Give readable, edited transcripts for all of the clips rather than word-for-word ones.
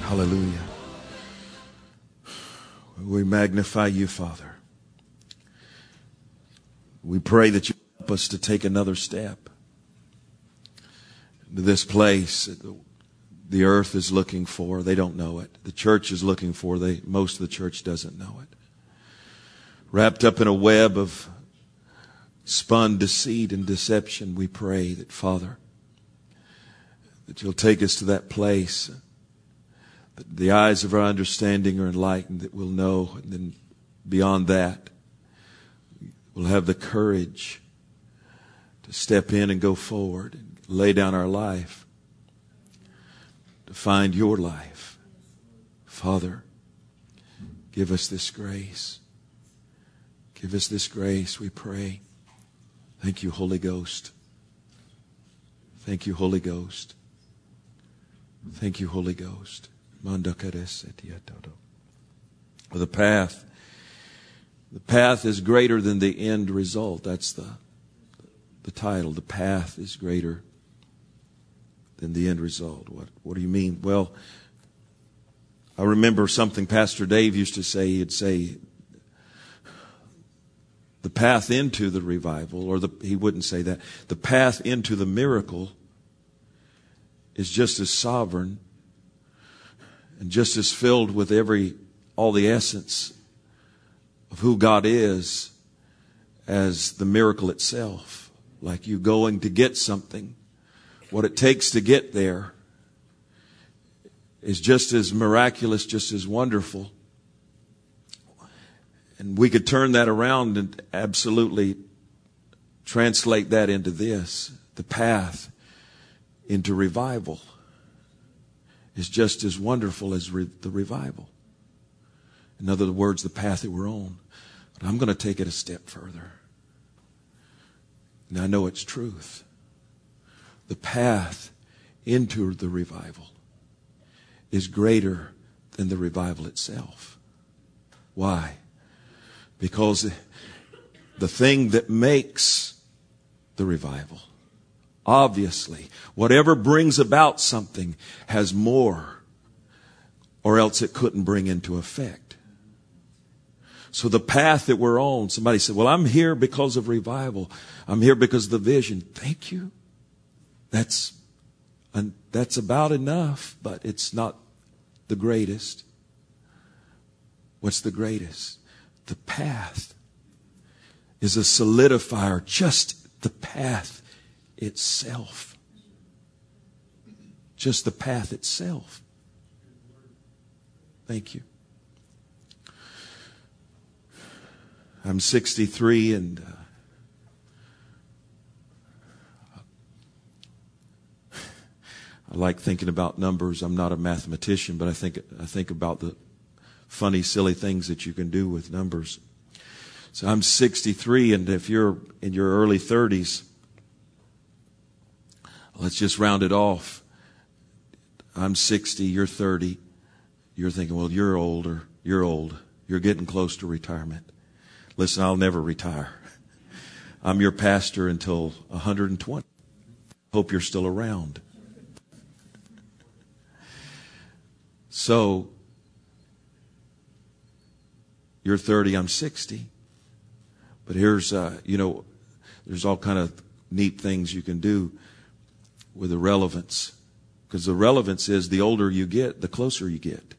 Hallelujah. We magnify you, Father. We pray that you help us to take another step into this place that the earth is looking for. They don't know it. The church is looking for. Most of the church doesn't know it. Wrapped up in a web of spun deceit and deception, we pray that, Father, that you'll take us to that place, that the eyes of our understanding are enlightened, that we'll know, and then beyond that, we'll have the courage to step in and go forward and lay down our life to find your life. Father, give us this grace. Give us this grace, we pray. Thank you, Holy Ghost. Thank you, Holy Ghost. Thank you, Holy Ghost. The path is greater than the end result. That's the title. The path is greater than the end result. What do you mean? Well, I remember something Pastor Dave used to say. He'd say, the path into the revival, or he wouldn't say that. The path into the miracle is just as sovereign and just as filled with all the essence of who God is as the miracle itself. Like you going to get something, what it takes to get there is just as miraculous, just as wonderful. And we could turn that around and absolutely translate that into this. The path into revival is just as wonderful as the revival. In other words, the path that we're on. But I'm going to take it a step further. And I know it's truth. The path into the revival is greater than the revival itself. Why? Because the thing that makes the revival, obviously, whatever brings about something has more, or else it couldn't bring into effect. So the path that we're on, somebody said, well, I'm here because of revival. I'm here because of the vision. Thank you. That's about enough, but it's not the greatest. What's the greatest? The path is a solidifier, just the path itself. Just the path itself. Thank you. I'm 63 and I like thinking about numbers. I'm not a mathematician, but I think about the funny, silly things that you can do with numbers. So I'm 63, and if you're in your early 30s, let's just round it off. I'm 60, you're 30. You're thinking, well, you're older. You're old. You're getting close to retirement. Listen, I'll never retire. I'm your pastor until 120. Hope you're still around. So, you're 30, I'm 60. But here's, there's all kind of neat things you can do with the relevance. Because the relevance is the older you get, the closer you get.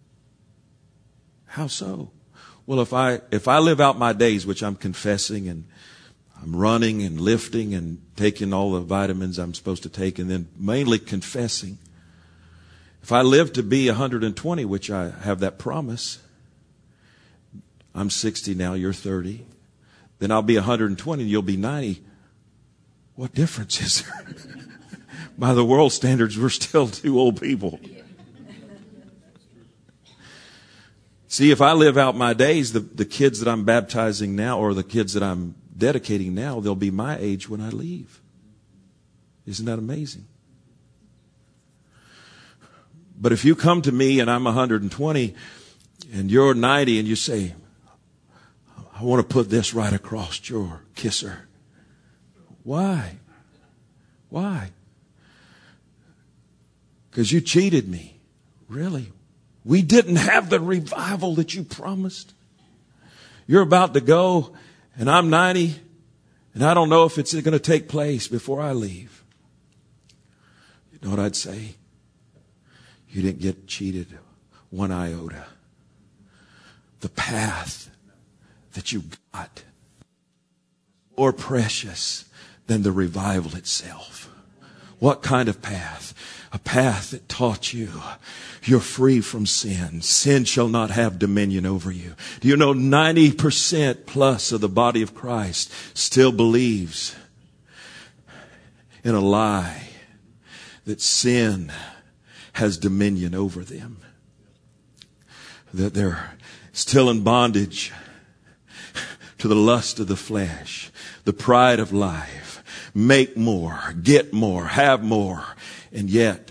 How so? Well, if I live out my days, which I'm confessing and I'm running and lifting and taking all the vitamins I'm supposed to take and then mainly confessing. If I live to be 120, which I have that promise, I'm 60 now, you're 30. Then I'll be 120 and you'll be 90. What difference is there? By the world standards, we're still two old people. See, if I live out my days, the kids that I'm baptizing now or the kids that I'm dedicating now, they'll be my age when I leave. Isn't that amazing? But if you come to me and I'm 120 and you're 90 and you say, I want to put this right across your kisser. Why? Why? Because you cheated me. Really? We didn't have the revival that you promised. You're about to go, and I'm 90, and I don't know if it's going to take place before I leave. You know what I'd say? You didn't get cheated one iota. The path that you got more precious than the revival itself. What kind of path? A path that taught you you're free from sin. Sin shall not have dominion over you. Do you know 90% plus of the body of Christ still believes in a lie that sin has dominion over them? That they're still in bondage to the lust of the flesh, the pride of life. Make more, get more, have more. And yet,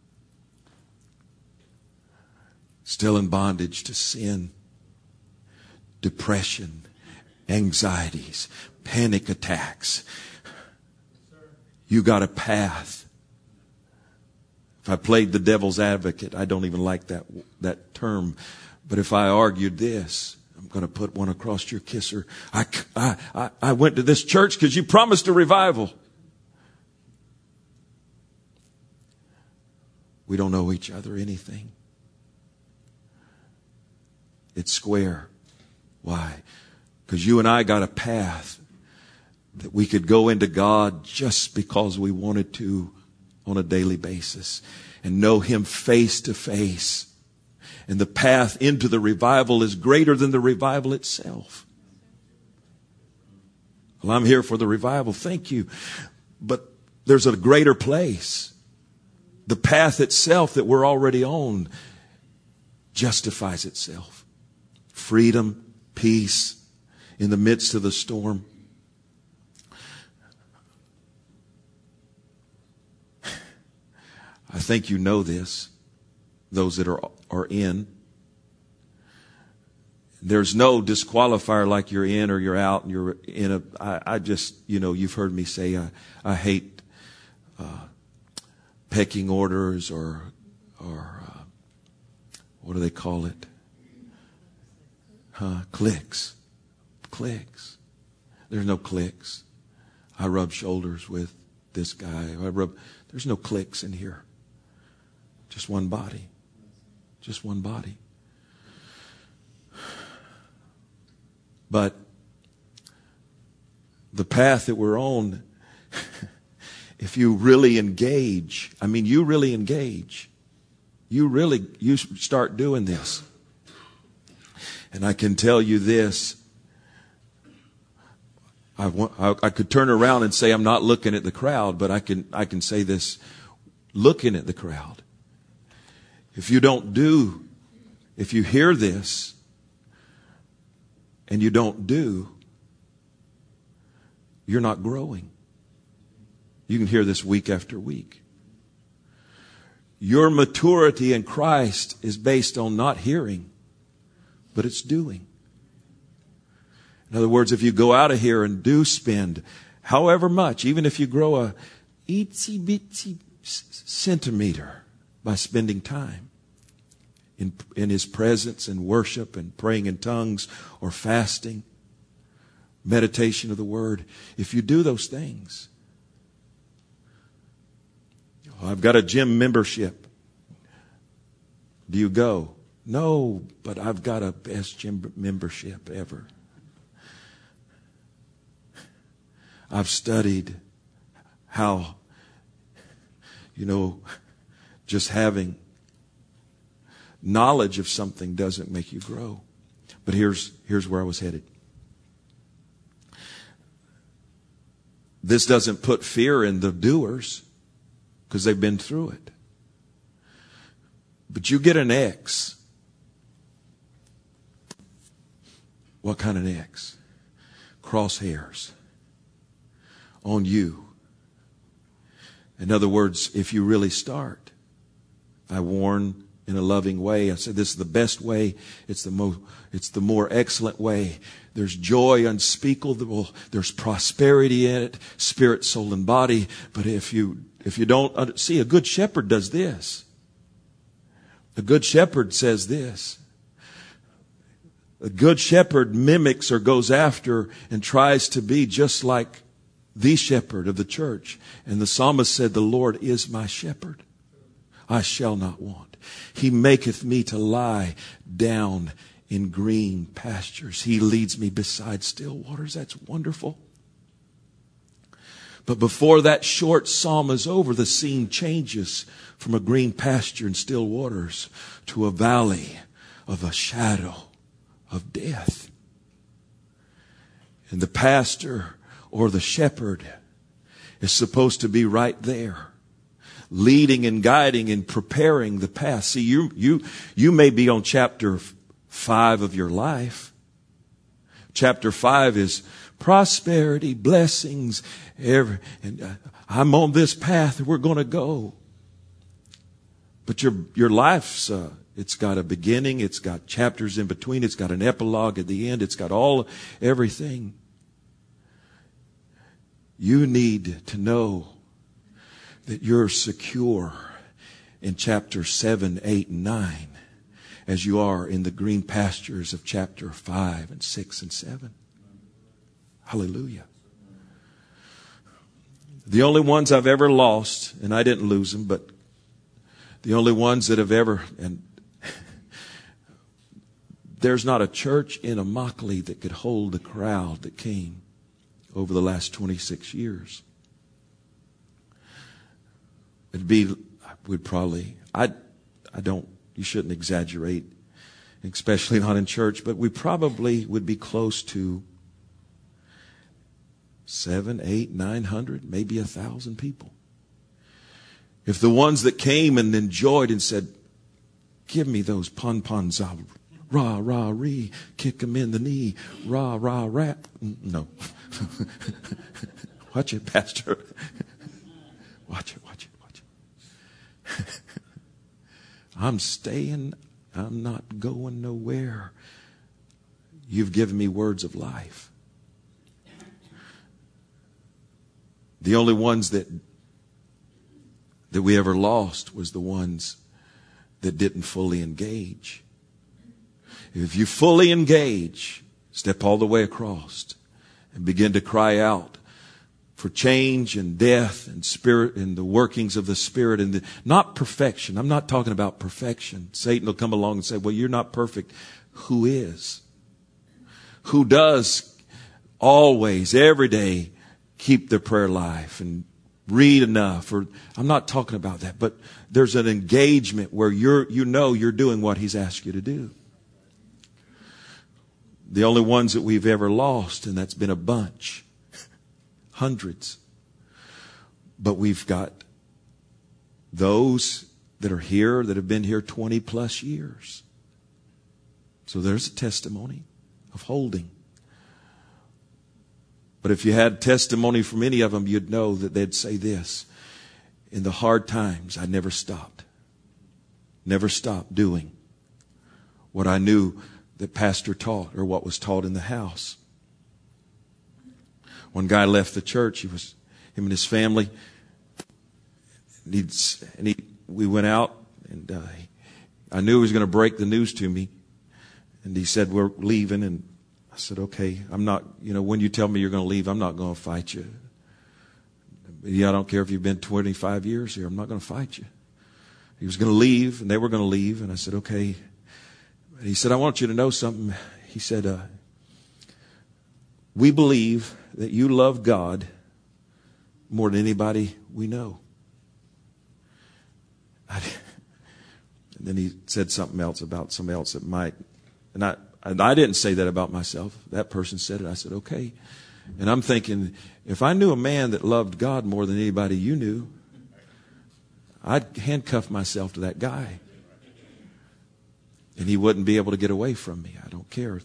still in bondage to sin, depression, anxieties, panic attacks. You got a path. If I played the devil's advocate, I don't even like that term. But if I argued this, I'm going to put one across your kisser. I went to this church because you promised a revival. We don't owe each other anything. It's square. Why? Because you and I got a path that we could go into God just because we wanted to on a daily basis and know Him face to face. And the path into the revival is greater than the revival itself. Well, I'm here for the revival. Thank you. But there's a greater place. The path itself that we're already on justifies itself. Freedom, peace in the midst of the storm. I think you know this, those that are in. There's no disqualifier like you're in or you're out and you're in I just, you've heard me say I hate pecking orders or what do they call it? Cliques. Cliques. There's no cliques. I rub shoulders with this guy. There's no cliques in here. Just one body. Just one body. But the path that we're on, if you really engage, you really engage. You start doing this. And I can tell you this. I could turn around and say I'm not looking at the crowd, but I can say this looking at the crowd. If you hear this and you don't do, you're not growing. You can hear this week after week. Your maturity in Christ is based on not hearing, but it's doing. In other words, if you go out of here and do spend however much, even if you grow a itsy bitsy centimeter by spending time in His presence and worship and praying in tongues or fasting, meditation of the Word, if you do those things. I've got a gym membership. Do you go? No, but I've got a best gym membership ever. I've studied how, just having knowledge of something doesn't make you grow. But here's where I was headed. This doesn't put fear in the doers because they've been through it. But you get an X. What kind of an X? Crosshairs on you. In other words, if you really start, I warn in a loving way. I said this is the best way. It's the more excellent way. There's joy unspeakable. There's prosperity in it, spirit, soul, and body. But if you don't see, a good shepherd does this. A good shepherd says this. A good shepherd mimics or goes after and tries to be just like the shepherd of the church. And the psalmist said, the Lord is my shepherd. I shall not want. He maketh me to lie down in green pastures. He leads me beside still waters. That's wonderful. But before that short psalm is over, the scene changes from a green pasture and still waters to a valley of a shadow of death. And the pastor or the shepherd is supposed to be right there, leading and guiding and preparing the path. See, you may be on chapter 5 of your life. Chapter 5 is prosperity, blessings, I'm on this path and we're going to go. But your life's, it's got a beginning, it's got chapters in between, it's got an epilogue at the end, it's got everything. You need to know that you're secure in chapter 7, 8, and 9 as you are in the green pastures of chapter 5 and 6 and 7. Hallelujah. The only ones I've ever lost, and I didn't lose them, but the only ones that have ever, and there's not a church in Immokalee that could hold the crowd that came over the last 26 years. You shouldn't exaggerate, especially not in church, but we probably would be close to 700, 800, 900, maybe 1,000 people. If the ones that came and enjoyed and said, give me those pon-pons, rah, rah, ree, kick them in the knee, rah, rah, rap. No. Watch it, Pastor. Watch it. I'm staying. I'm not going nowhere. You've given me words of life. The only ones that we ever lost was the ones that didn't fully engage. If you fully engage, step all the way across and begin to cry out for change and death and spirit and the workings of the Spirit and not perfection. I'm not talking about perfection. Satan will come along and say, well, you're not perfect. Who is? Who does always, every day, keep their prayer life and read enough? Or I'm not talking about that, but there's an engagement where you're doing what He's asked you to do. The only ones that we've ever lost, and that's been a bunch, hundreds. But we've got those that are here that have been here 20 plus years. So there's a testimony of holding. But if you had testimony from any of them, you'd know that they'd say this. In the hard times, I never stopped. Never stopped doing what I knew that Pastor taught or what was taught in the house. One guy left the church. Him and his family. We went out, and I knew he was going to break the news to me. And he said, we're leaving. And I said, okay, I'm not, when you tell me you're going to leave, I'm not going to fight you. I don't care if you've been 25 years here. I'm not going to fight you. He was going to leave, and they were going to leave. And I said, okay. And he said, I want you to know something. He said, we believe that you love God more than anybody we know. And then he said something else about somebody else that might. And I didn't say that about myself. That person said it. I said, okay. And I'm thinking, if I knew a man that loved God more than anybody you knew, I'd handcuff myself to that guy. And he wouldn't be able to get away from me. I don't care.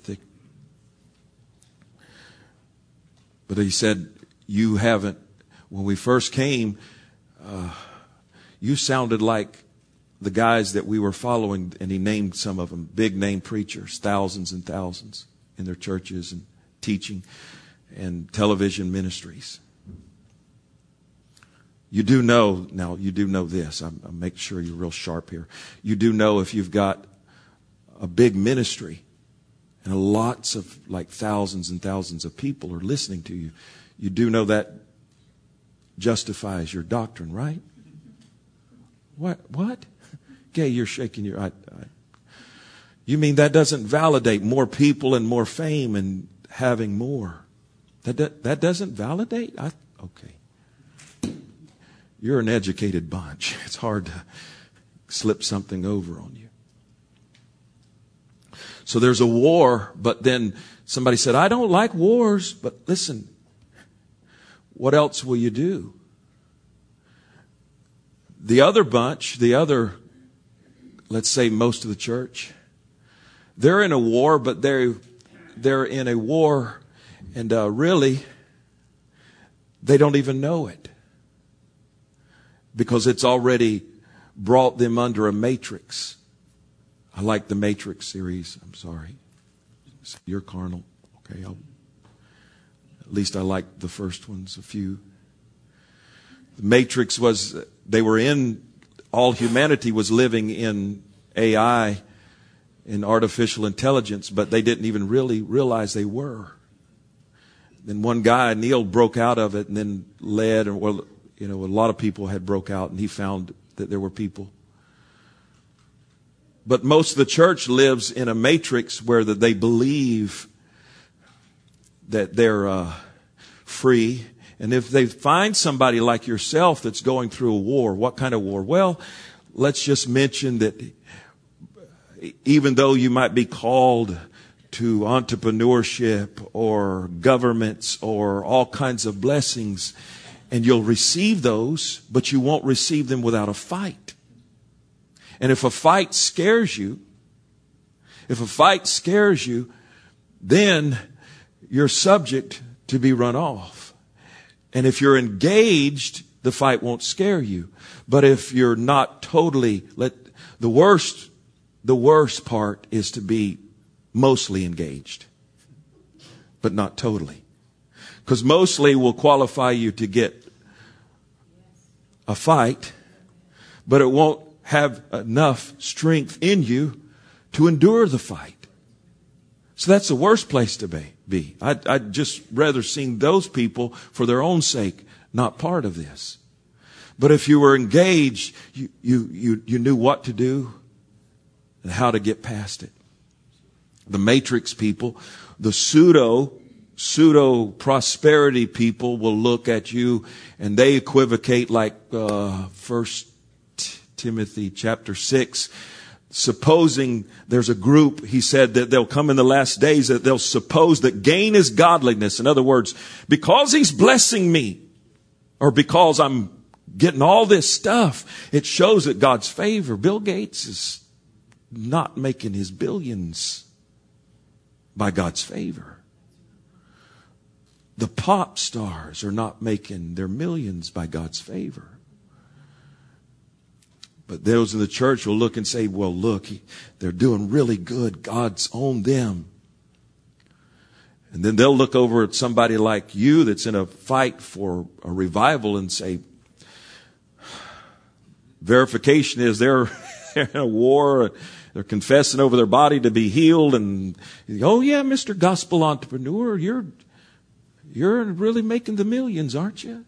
But he said, you haven't, when we first came, you sounded like the guys that we were following, and he named some of them, big name preachers, thousands and thousands in their churches and teaching and television ministries. You do know, now you do know this. I'm making sure you're real sharp here. You do know if you've got a big ministry and lots of, like, thousands and thousands of people are listening to you, you do know that justifies your doctrine, right? What? Okay, you're shaking your... You mean that doesn't validate more people and more fame and having more? That doesn't validate? Okay. You're an educated bunch. It's hard to slip something over on you. So there's a war, but then somebody said, I don't like wars, but listen, what else will you do? The other bunch, let's say most of the church, they're in a war, but they're in a war and really they don't even know it. Because it's already brought them under a matrix. I like the Matrix series. I'm sorry. You're carnal. Okay. At least I like the first ones, a few. The Matrix was, all humanity was living in AI, in artificial intelligence, but they didn't even really realize they were. Then one guy, Neil, broke out of it and then led, a lot of people had broke out, and he found that there were people. But most of the church lives in a matrix where they believe that they're free. And if they find somebody like yourself that's going through a war, what kind of war? Well, let's just mention that even though you might be called to entrepreneurship or governments or all kinds of blessings, and you'll receive those, but you won't receive them without a fight. And if a fight scares you, then you're subject to be run off. And if you're engaged, the fight won't scare you. But if you're not totally, the worst part is to be mostly engaged, but not totally. Because mostly will qualify you to get a fight, but it won't have enough strength in you to endure the fight. So that's the worst place to be. I'd just rather seen those people for their own sake, not part of this. But if you were engaged, you knew what to do and how to get past it. The matrix people, the pseudo prosperity people will look at you and they equivocate like 1 Timothy chapter 6. Supposing there's a group, he said, that they'll come in the last days, that they'll suppose that gain is godliness. In other words, because he's blessing me, or because I'm getting all this stuff, it shows that God's favor. Bill Gates is not making his billions by God's favor. The pop stars are not making their millions by God's favor. But those in the church will look and say, well, look, they're doing really good. God's on them. And then they'll look over at somebody like you that's in a fight for a revival and say, verification is they're in a war. They're confessing over their body to be healed. And, oh yeah, Mr. Gospel Entrepreneur, you're really making the millions, aren't you?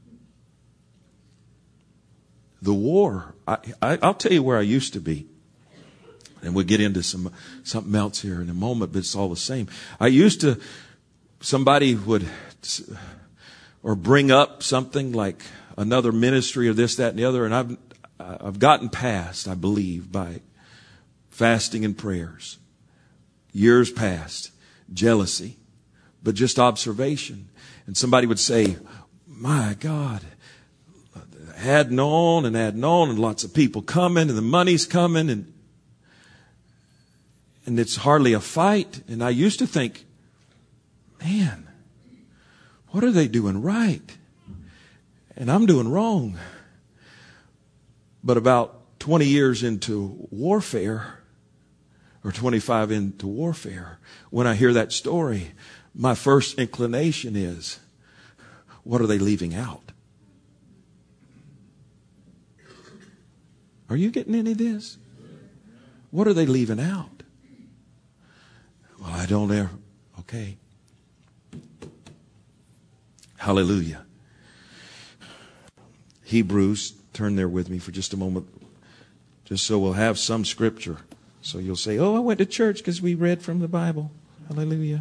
The war. I'll tell you where I used to be. And we'll get into something else here in a moment, but it's all the same. Somebody would, or bring up something like another ministry or this, that, and the other, and I've gotten past, I believe, by fasting and prayers. Years past. Jealousy. But just observation. And somebody would say, my God, adding on, and lots of people coming, and the money's coming, and it's hardly a fight. And I used to think, man, what are they doing right? And I'm doing wrong. But about 20 years into warfare, or 25 into warfare, when I hear that story, my first inclination is, what are they leaving out? Are you getting any of this? What are they leaving out? Well, I don't ever. Okay. Hallelujah. Hebrews, turn there with me for just a moment, just so we'll have some scripture. So you'll say, oh, I went to church because we read from the Bible. Hallelujah.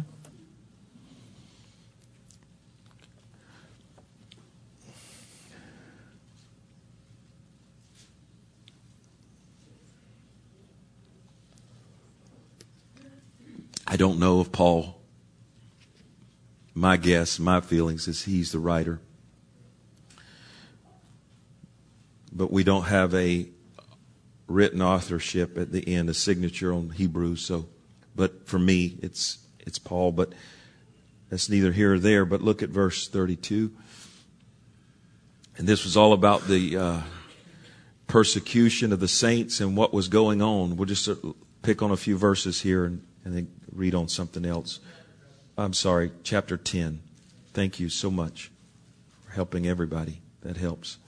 I don't know if Paul, my guess, my feelings is he's the writer. But we don't have a written authorship at the end, a signature on Hebrews. So, but for me, it's Paul. But that's neither here or there. But look at verse 32. And this was all about the persecution of the saints and what was going on. We'll just pick on a few verses here and then read on something else. I'm sorry, chapter 10. Thank you so much for helping everybody. That helps.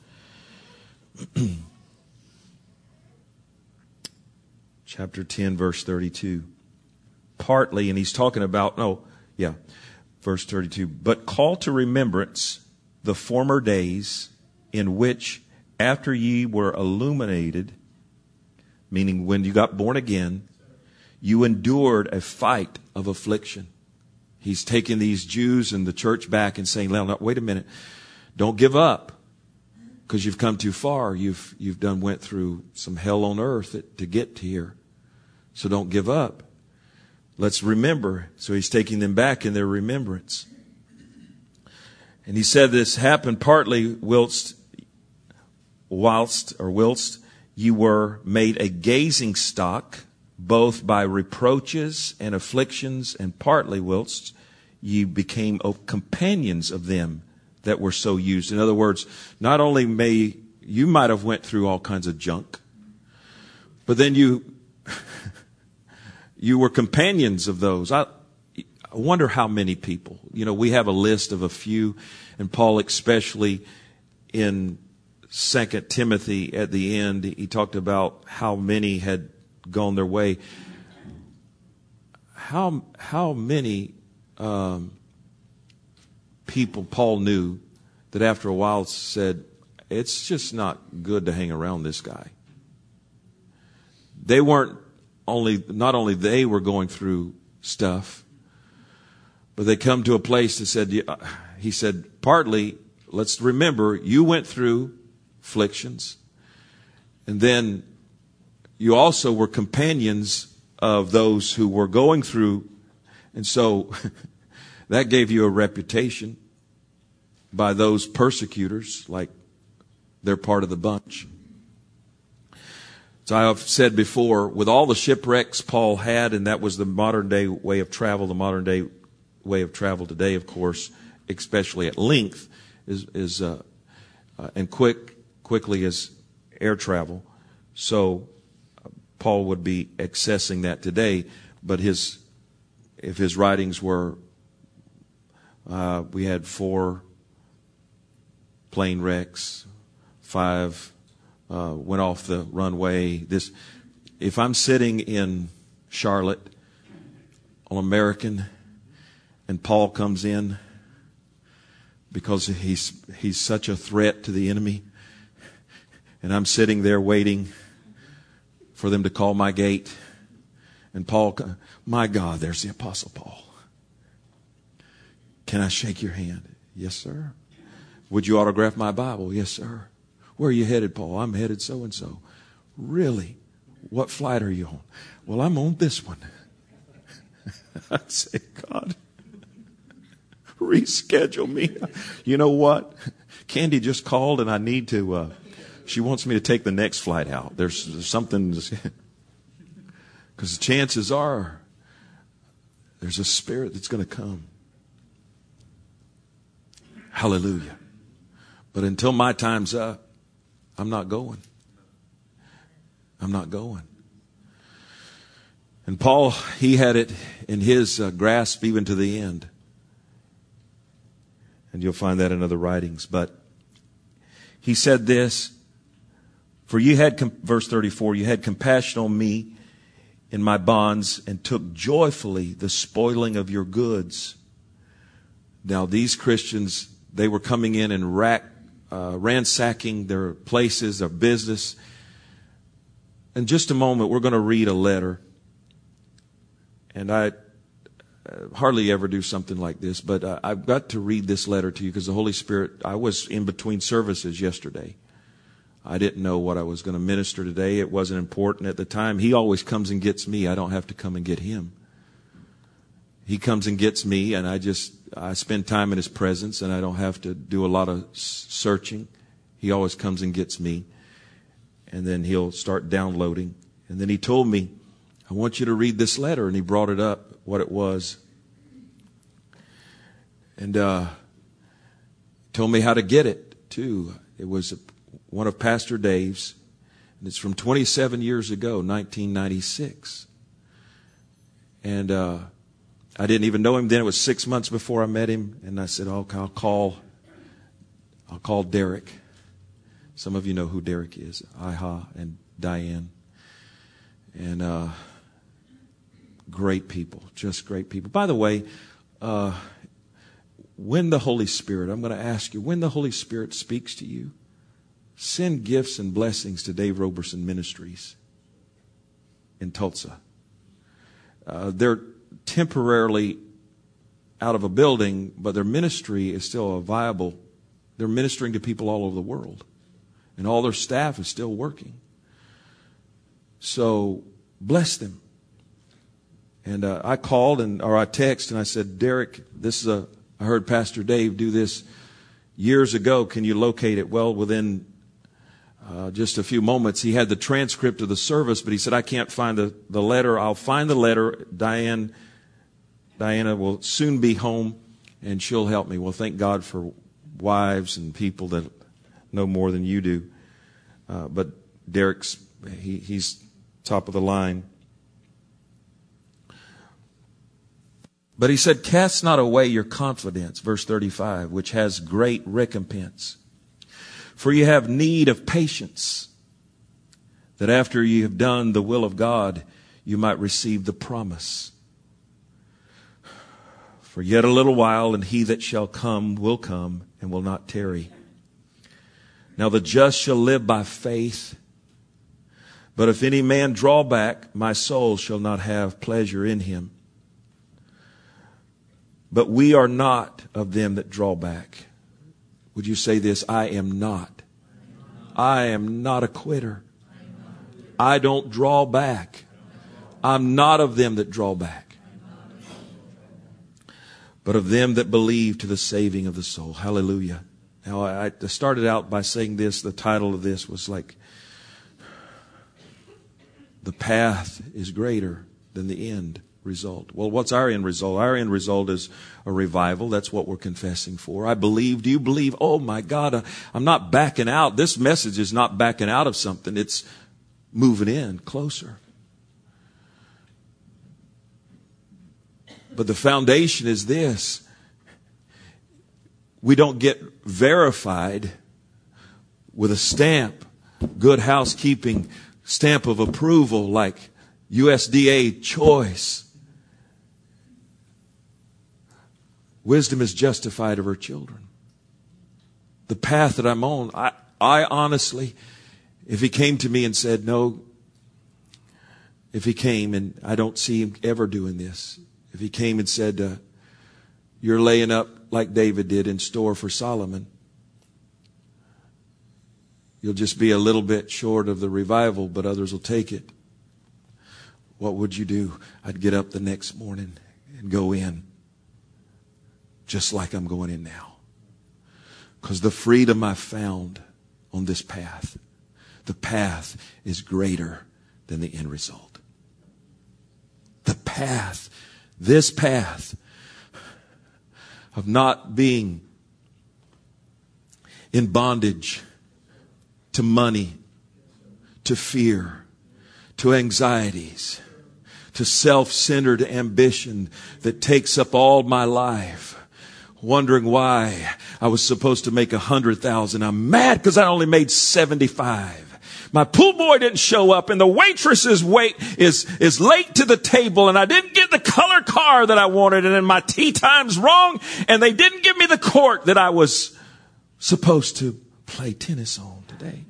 Chapter 10, verse 32. Partly, and he's talking about, verse 32. But call to remembrance the former days in which, after ye were illuminated, meaning when you got born again, you endured a fight of affliction. He's taking these Jews and the church back and saying, "Now, wait a minute. Don't give up because you've come too far. You've went through some hell on earth to get to here. So don't give up. Let's remember." So he's taking them back in their remembrance. And he said this happened partly whilst you were made a gazing stock, both by reproaches and afflictions, and partly whilst you became companions of them that were so used. In other words, not only you might have went through all kinds of junk, but then you were companions of those. I wonder how many people. We have a list of a few, and Paul especially in 2 Timothy at the end, he talked about how many had gone their way. How many people Paul knew that after a while said, it's just not good to hang around this guy. They not only they were going through stuff, but they come to a place that said, he said, partly, let's remember, you went through afflictions, and then you also were companions of those who were going through. And so that gave you a reputation by those persecutors, like they're part of the bunch. So I have said before, with all the shipwrecks Paul had, and that was the modern day way of travel, the modern day way of travel today, of course, especially at length, is and quickly is air travel. So Paul would be accessing that today, but if his writings were, we had 4 plane wrecks, 5 went off the runway. If I'm sitting in Charlotte on American, and Paul comes in because he's such a threat to the enemy, and I'm sitting there waiting for them to call my gate. And Paul, my God, there's the Apostle Paul. Can I shake your hand? Yes, sir. Would you autograph my Bible? Yes, sir. Where are you headed, Paul? I'm headed so-and-so. Really? What flight are you on? Well, I'm on this one. I say, God, reschedule me. You know what? Candy just called and I need to... She wants me to take the next flight out. There's something, because the chances are there's a spirit that's going to come. Hallelujah. But until my time's up, I'm not going. I'm not going. And Paul, he had it in his grasp even to the end. And you'll find that in other writings. But he said this, For you had, verse 34, you had compassion on me in my bonds and took joyfully the spoiling of your goods. Now these Christians, they were coming in and ransacking their places, their business. In just a moment, we're going to read a letter. And I hardly ever do something like this, but I've got to read this letter to you because the Holy Spirit, I was in between services yesterday. I didn't know what I was going to minister today. It wasn't important at the time. He always comes and gets me. I don't have to come and get him. He comes and gets me, and I spend time in his presence, and I don't have to do a lot of searching. He always comes and gets me, and then he'll start downloading. And then he told me, I want you to read this letter, and he brought it up, what it was. And told me how to get it, too. It was one of Pastor Dave's, and it's from 27 years ago, 1996. And I didn't even know him then. It was 6 months before I met him, and I said, I'll call Derek. Some of you know who Derek is, Iha and Diane. And great people, just great people. By the way, when the Holy Spirit, I'm going to ask you, when the Holy Spirit speaks to you, send gifts and blessings to Dave Roberson Ministries in Tulsa. They're temporarily out of a building, but their ministry is still a viable. They're ministering to people all over the world, and all their staff is still working. So bless them. And I called or I texted and I said, Derek, I heard Pastor Dave do this years ago. Can you locate it? Well, within just a few moments, he had the transcript of the service, but he said, I can't find the letter. I'll find the letter. Diana will soon be home, and she'll help me. Well, thank God for wives and people that know more than you do. But Derek's, he's top of the line. But he said, cast not away your confidence, verse 35, which has great recompense. For you have need of patience, that after you have done the will of God, you might receive the promise. For yet a little while, and he that shall come will come and will not tarry. Now the just shall live by faith. But if any man draw back, my soul shall not have pleasure in him. But we are not of them that draw back. Would you say this? I am not. I am not a quitter. I don't draw back. I'm not of them that draw back, but of them that believe to the saving of the soul. Hallelujah. Now, I started out by saying this. The title of this was like, the path is greater than the end result. Well, what's our end result? Our end result is a revival. That's what we're confessing for. I believe. Do you believe? Oh my God, I'm not backing out. This message is not backing out of something. It's moving in closer. But the foundation is this. We don't get verified with a stamp, good housekeeping stamp of approval like USDA choice. Wisdom is justified of her children. The path that I'm on, I honestly, if he came to me and said, no, if he came, and I don't see him ever doing this, if he came and said, you're laying up like David did in store for Solomon, you'll just be a little bit short of the revival, but others will take it. What would you do? I'd get up the next morning and go in, just like I'm going in now. Because the freedom I found on this path, the path is greater than the end result. The path, this path of not being in bondage to money, to fear, to anxieties, to self-centered ambition that takes up all my life, wondering why I was supposed to make 100,000. I'm mad because I only made 75. My pool boy didn't show up, and the waitress is late to the table, and I didn't get the color car that I wanted, and then my tea time's wrong, and they didn't give me the court that I was supposed to play tennis on today.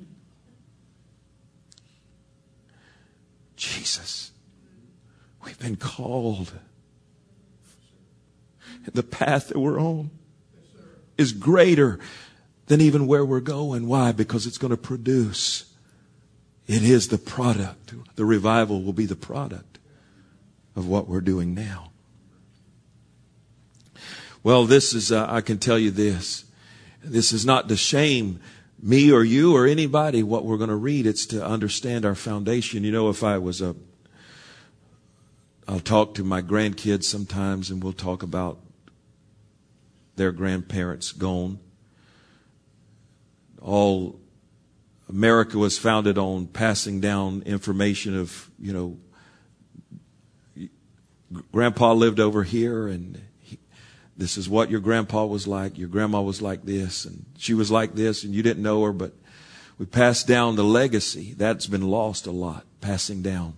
Jesus, we've been called. The path that we're on is greater than even where we're going. Why? Because it's going to produce. It is the product. The revival will be the product of what we're doing now. Well, this is, I can tell you this. This is not to shame me or you or anybody what we're going to read. It's to understand our foundation. You know, if I was I'll talk to my grandkids sometimes, and we'll talk about their grandparents gone. All America was founded on passing down information of, you know, Grandpa lived over here, and this is what your grandpa was like. Your grandma was like this, and she was like this, and you didn't know her, but we passed down the legacy. That's been lost a lot, passing down.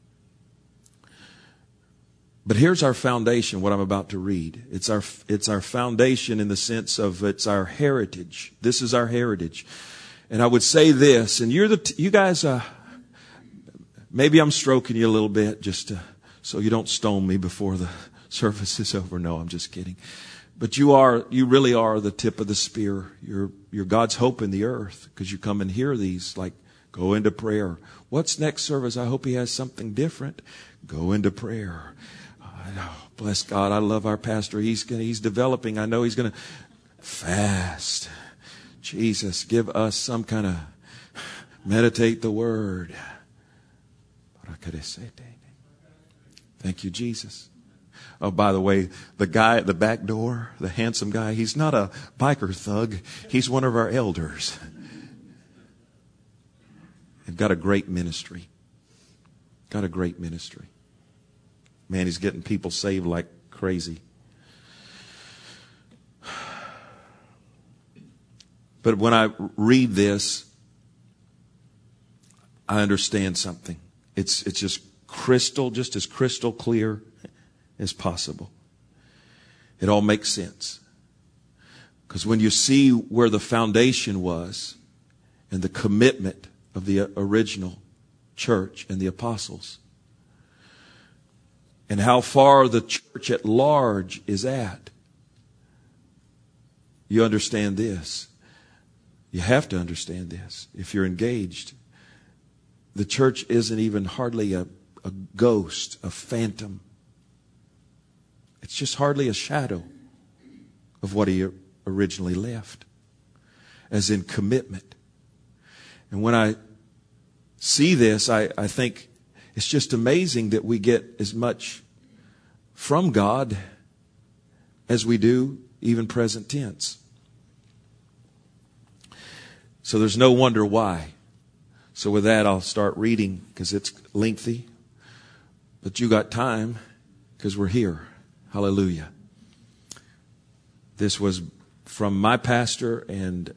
But here's our foundation, what I'm about to read. It's our foundation in the sense of it's our heritage. This is our heritage. And I would say this, and you guys, maybe I'm stroking you a little bit just so you don't stone me before the service is over. No, I'm just kidding. But you really are the tip of the spear. You're God's hope in the earth, because you come and hear these, like, go into prayer. What's next service? I hope he has something different. Go into prayer. Oh, bless God. I love our pastor. He's developing. I know he's going to fast. Jesus, give us some kind of meditate the word. Thank you, Jesus. Oh, by the way, the guy at the back door, the handsome guy, he's not a biker thug. He's one of our elders. They've got a great ministry. Got a great ministry. Man, he's getting people saved like crazy. But when I read this, I understand something. It's just as crystal clear as possible. It all makes sense. Because when you see where the foundation was and the commitment of the original church and the apostles, and how far the church at large is at, you understand this. You have to understand this if you're engaged. The church isn't even hardly a ghost, a phantom. It's just hardly a shadow of what he originally left, as in commitment. And when I see this, I think it's just amazing that we get as much from God as we do even present tense. So there's no wonder why. So with that, I'll start reading because it's lengthy. But you got time because we're here. Hallelujah. This was from my pastor and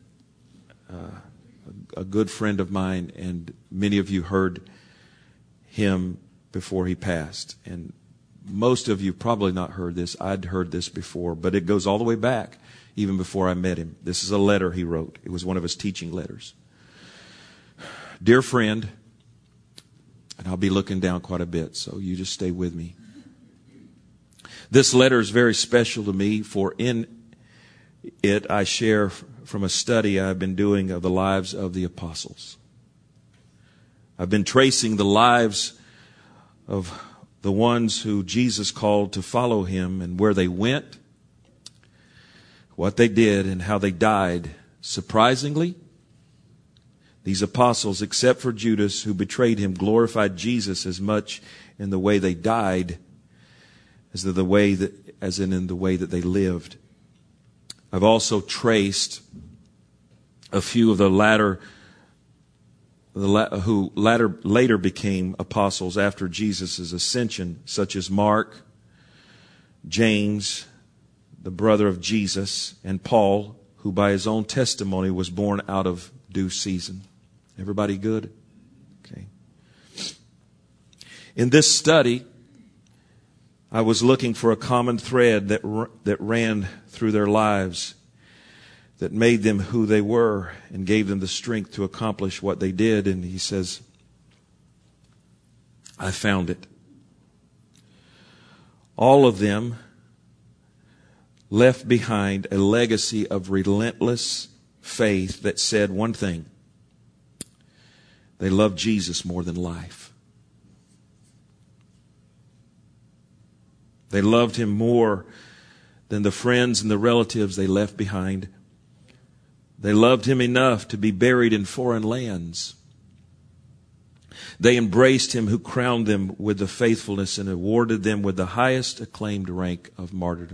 a good friend of mine, and many of you heard him before he passed. And most of you probably not heard this. I'd heard this before, but it goes all the way back, even before I met him. This is a letter he wrote. It was one of his teaching letters. Dear friend, and I'll be looking down quite a bit, so you just stay with me. This letter is very special to me, for in it I share from a study I've been doing of the lives of the apostles. I've been tracing the lives of the ones who Jesus called to follow him, and where they went, what they did, and how they died. Surprisingly, these apostles, except for Judas, who betrayed him, glorified Jesus as much in the way they died as in the way that they lived. I've also traced a few of the who later became apostles after Jesus' ascension, such as Mark, James, the brother of Jesus, and Paul, who by his own testimony was born out of due season. Everybody good? In this study, I was looking for a common thread that ran through their lives, that made them who they were and gave them the strength to accomplish what they did. And he says, I found it. All of them left behind a legacy of relentless faith that said one thing: they loved Jesus more than life. They loved Him more than the friends and the relatives they left behind. They loved Him enough to be buried in foreign lands. They embraced Him who crowned them with the faithfulness and awarded them with the highest acclaimed rank of martyrdom.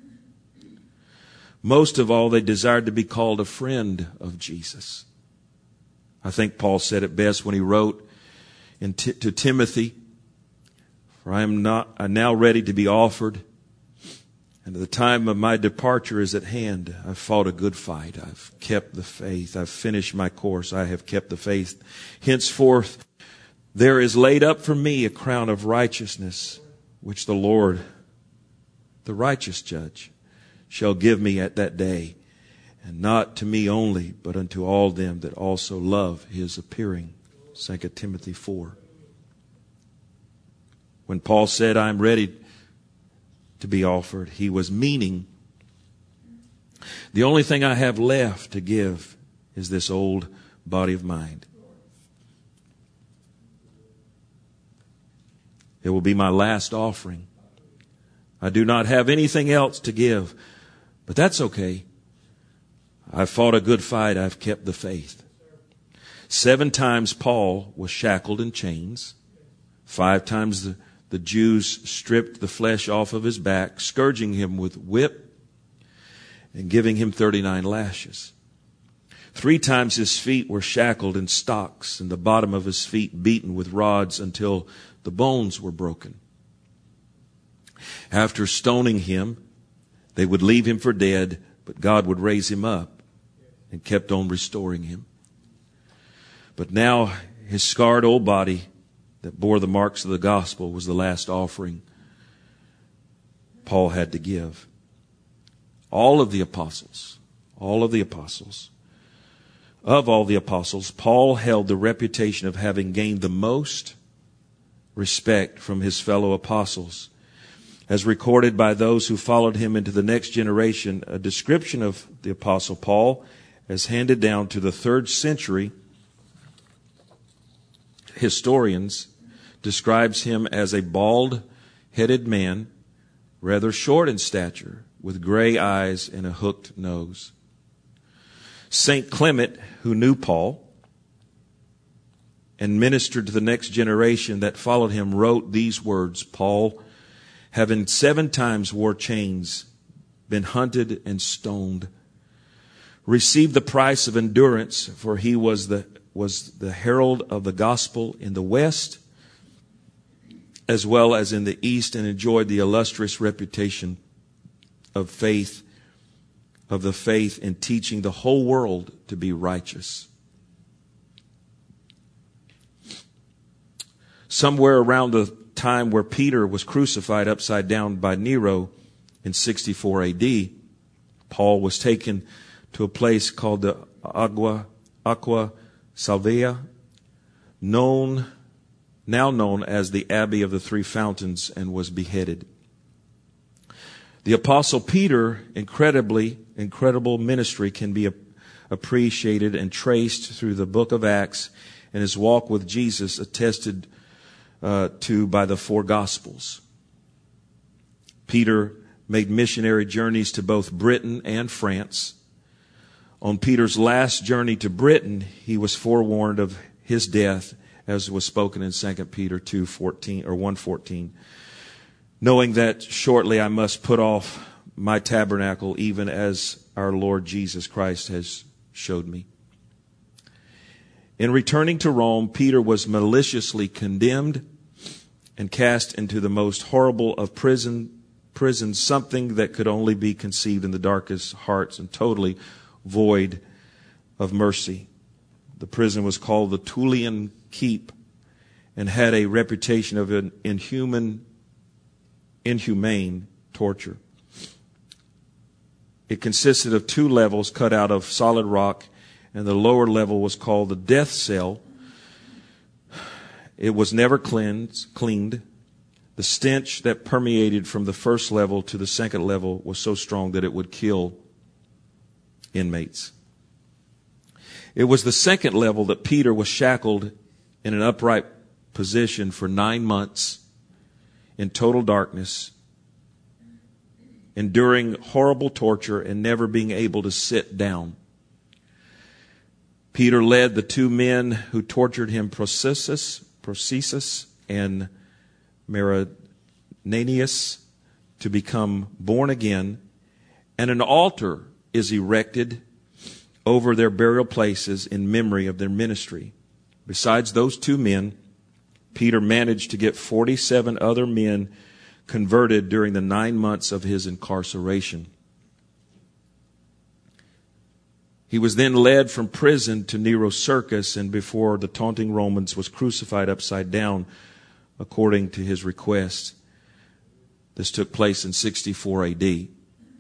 Most of all, they desired to be called a friend of Jesus. I think Paul said it best when he wrote to Timothy, "For I am now ready to be offered, and the time of my departure is at hand. I've fought a good fight. I've kept the faith. I've finished my course. I have kept the faith. Henceforth, there is laid up for me a crown of righteousness, which the Lord, the righteous judge, shall give me at that day, and not to me only, but unto all them that also love His appearing." 2 Timothy 4. When Paul said, "I am ready to be offered," he was meaning, the only thing I have left to give is this old body of mine. It will be my last offering. I do not have anything else to give, but that's okay. I've fought a good fight. I've kept the faith. 7 times Paul was shackled in chains. 5 times the Jews stripped the flesh off of his back, scourging him with whip and giving him 39 lashes. 3 times his feet were shackled in stocks, and the bottom of his feet beaten with rods until the bones were broken. After stoning him, they would leave him for dead, but God would raise him up and kept on restoring him. But now his scarred old body that bore the marks of the gospel was the last offering Paul had to give. All of the apostles, Paul held the reputation of having gained the most respect from his fellow apostles. As recorded by those who followed him into the next generation, a description of the Apostle Paul, as handed down to the 3rd century historians, describes him as a bald-headed man, rather short in stature, with gray eyes and a hooked nose. St. Clement, who knew Paul and ministered to the next generation that followed him, wrote these words: Paul, having 7 times wore chains, been hunted and stoned, received the price of endurance, for he was the herald of the gospel in the West as well as in the East, and enjoyed the illustrious reputation of the faith in teaching the whole world to be righteous. Somewhere around the time where Peter was crucified upside down by Nero in 64 AD, Paul was taken to a place called the Aqua Salvia, now known as the Abbey of the Three Fountains, and was beheaded. The Apostle Peter's incredible ministry can be appreciated and traced through the book of Acts, and his walk with Jesus attested to by the 4 Gospels. Peter made missionary journeys to both Britain and France. On Peter's last journey to Britain, he was forewarned of his death, as was spoken in 2 Peter 2:14 or 1:14. Knowing that shortly I must put off my tabernacle, even as our Lord Jesus Christ has showed me. In returning to Rome, Peter was maliciously condemned and cast into the most horrible of prisons, something that could only be conceived in the darkest hearts and totally void of mercy. The prison was called the Tullian Keep, and had a reputation of an inhumane torture. It consisted of 2 levels cut out of solid rock, and the lower level was called the death cell. It was never cleaned. The stench that permeated from the first level to the second level was so strong that it would kill inmates. It was the second level that Peter was shackled in an upright position for 9 months in total darkness, enduring horrible torture and never being able to sit down. Peter led the 2 men who tortured him, Procesus and Marananius, to become born again, and an altar is erected over their burial places in memory of their ministry. Besides those 2 men, Peter managed to get 47 other men converted during the 9 months of his incarceration. He was then led from prison to Nero's circus, and before the taunting Romans was crucified upside down according to his request. This took place in 64 AD.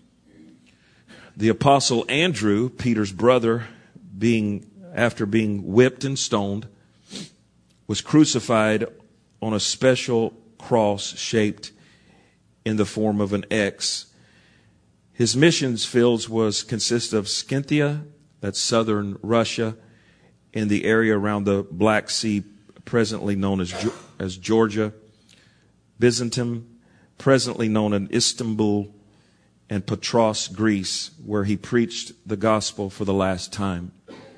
The apostle Andrew, Peter's brother, after being whipped and stoned, was crucified on a special cross shaped in the form of an X. His missions fields consist of Scythia, that's southern Russia, in the area around the Black Sea, presently known as Georgia, Byzantium, presently known as Istanbul, and Patras, Greece, where he preached the gospel for the last time.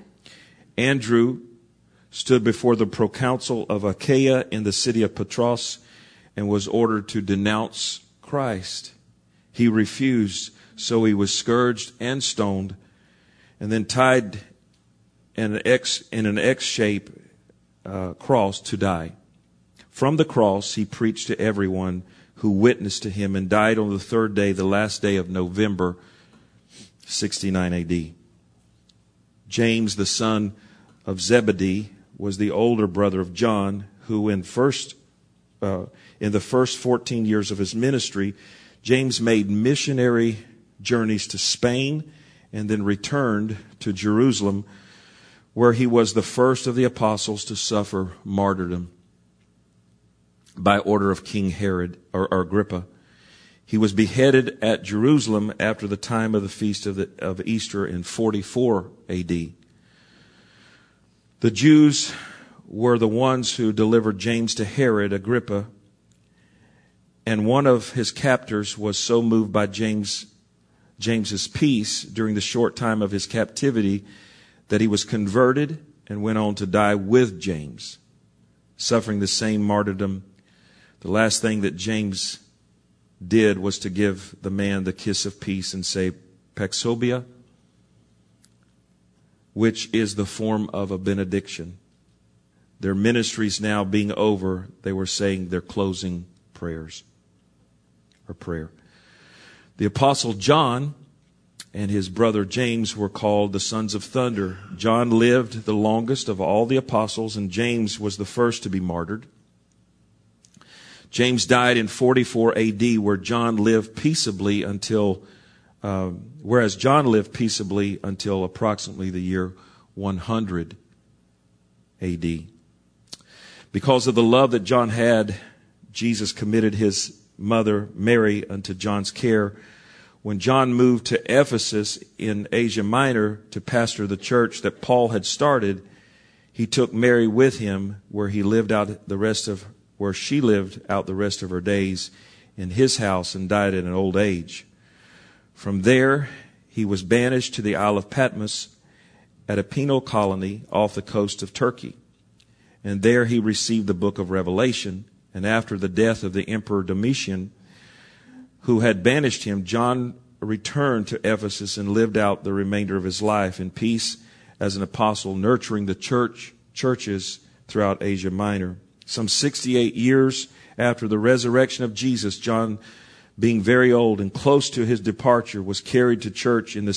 Andrew stood before the proconsul of Achaia in the city of Patras and was ordered to denounce Christ. He refused, so he was scourged and stoned, and then tied in an X-shaped cross to die. From the cross, he preached to everyone who witnessed to him, and died on the 3rd day, the last day of November, 69 AD. James, the son of Zebedee, was the older brother of John, who in the first 14 years of his ministry, James made missionary journeys to Spain and then returned to Jerusalem, where he was the first of the apostles to suffer martyrdom by order of King Herod or Agrippa. He was beheaded at Jerusalem after the time of the feast of Easter in 44 AD. The Jews were the ones who delivered James to Herod Agrippa, and one of his captors was so moved by James's peace during the short time of his captivity that he was converted and went on to die with James, suffering the same martyrdom. The last thing that James did was to give the man the kiss of peace and say, Paxobia, which is the form of a benediction. Their ministries now being over, they were saying their closing prayers or prayer. The apostle John and his brother James were called the sons of thunder. John lived the longest of all the apostles, and James was the first to be martyred. James died in 44 AD, whereas John lived peaceably until approximately the year 100 AD. Because of the love that John had, Jesus committed his mother Mary unto John's care. When John moved to Ephesus in Asia Minor to pastor the church that Paul had started, he took Mary with him, where she lived out the rest of her days in his house and died at an old age. From there, he was banished to the Isle of Patmos at a penal colony off the coast of Turkey. And there he received the book of Revelation. And after the death of the Emperor Domitian, who had banished him, John returned to Ephesus and lived out the remainder of his life in peace as an apostle, nurturing the churches throughout Asia Minor. Some 68 years after the resurrection of Jesus, John, being very old and close to his departure, was carried to church in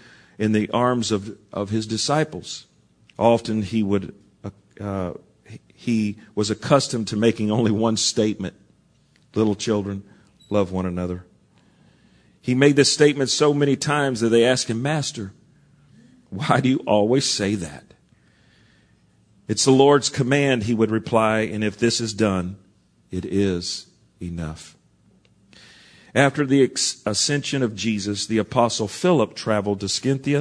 the arms of his disciples. Often he he was accustomed to making only one statement: little children, love one another. He made this statement so many times that they asked him, Master, why do you always say that? It's the Lord's command, he would reply, and if this is done, it is enough. After the ascension of Jesus, the Apostle Philip traveled to Scythia,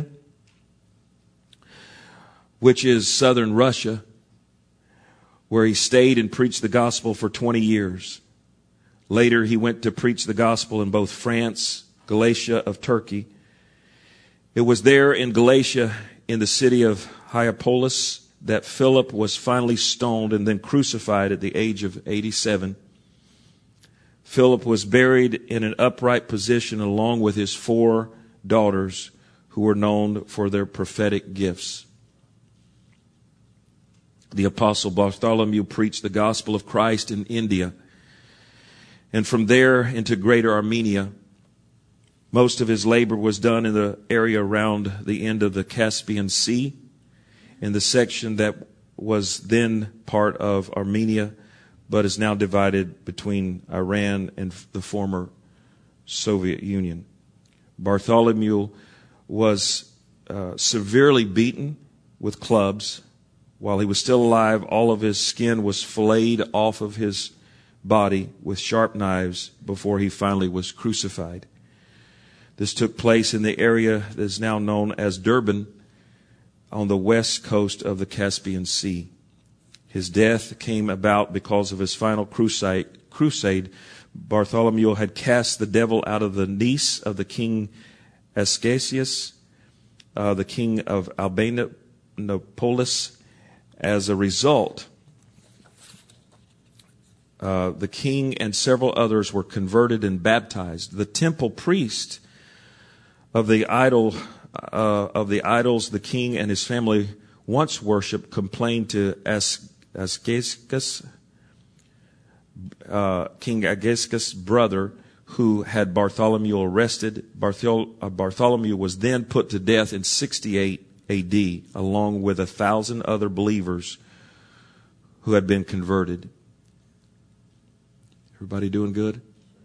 which is southern Russia, where he stayed and preached the gospel for 20 years. Later, he went to preach the gospel in both France, Galatia of Turkey. It was there in Galatia, in the city of Hierapolis, that Philip was finally stoned and then crucified at the age of 87. Philip was buried in an upright position along with his 4 daughters who were known for their prophetic gifts. The Apostle Bartholomew preached the gospel of Christ in India, and from there into Greater Armenia. Most of his labor was done in the area around the end of the Caspian Sea, in the section that was then part of Armenia, but is now divided between Iran and the former Soviet Union. Bartholomew was severely beaten with clubs. While he was still alive, all of his skin was filleted off of his body with sharp knives before he finally was crucified. This took place in the area that is now known as Durban, on the west coast of the Caspian Sea. His death came about because of his final crusade. Bartholomew had cast the devil out of the niece of the king Ascasius, the king of Albanopolis. As a result, the king and several others were converted and baptized. The temple priest of the idols the king and his family once worshipped complained to Ascasius, King Agasicus' brother, who had Bartholomew arrested. Bartholomew was then put to death in 68 A.D., along with 1,000 other believers who had been converted. Everybody doing good?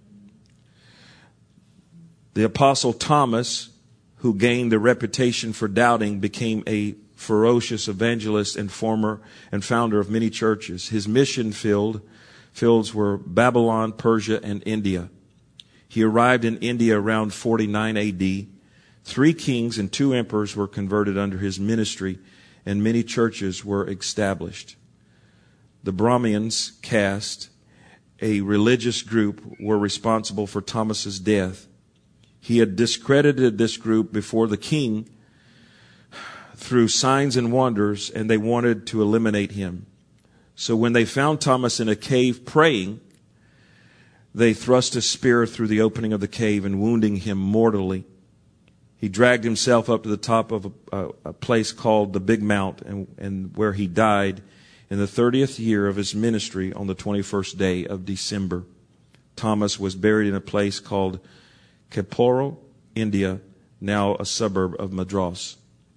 The Apostle Thomas, who gained the reputation for doubting, became a ferocious evangelist and founder of many churches. His mission fields were Babylon, Persia, and India. He arrived in India around 49 A.D. 3 kings and 2 emperors were converted under his ministry, and many churches were established. The Brahmins caste, a religious group, were responsible for Thomas's death. He had discredited this group before the king through signs and wonders, and they wanted to eliminate him. So when they found Thomas in a cave praying, they thrust a spear through the opening of the cave and wounding him mortally. He dragged himself up to the top of a place called the Big Mount, and where he died in the 30th year of his ministry on the 21st day of December. Thomas was buried in a place called Kaporo, India, now a suburb of Madras.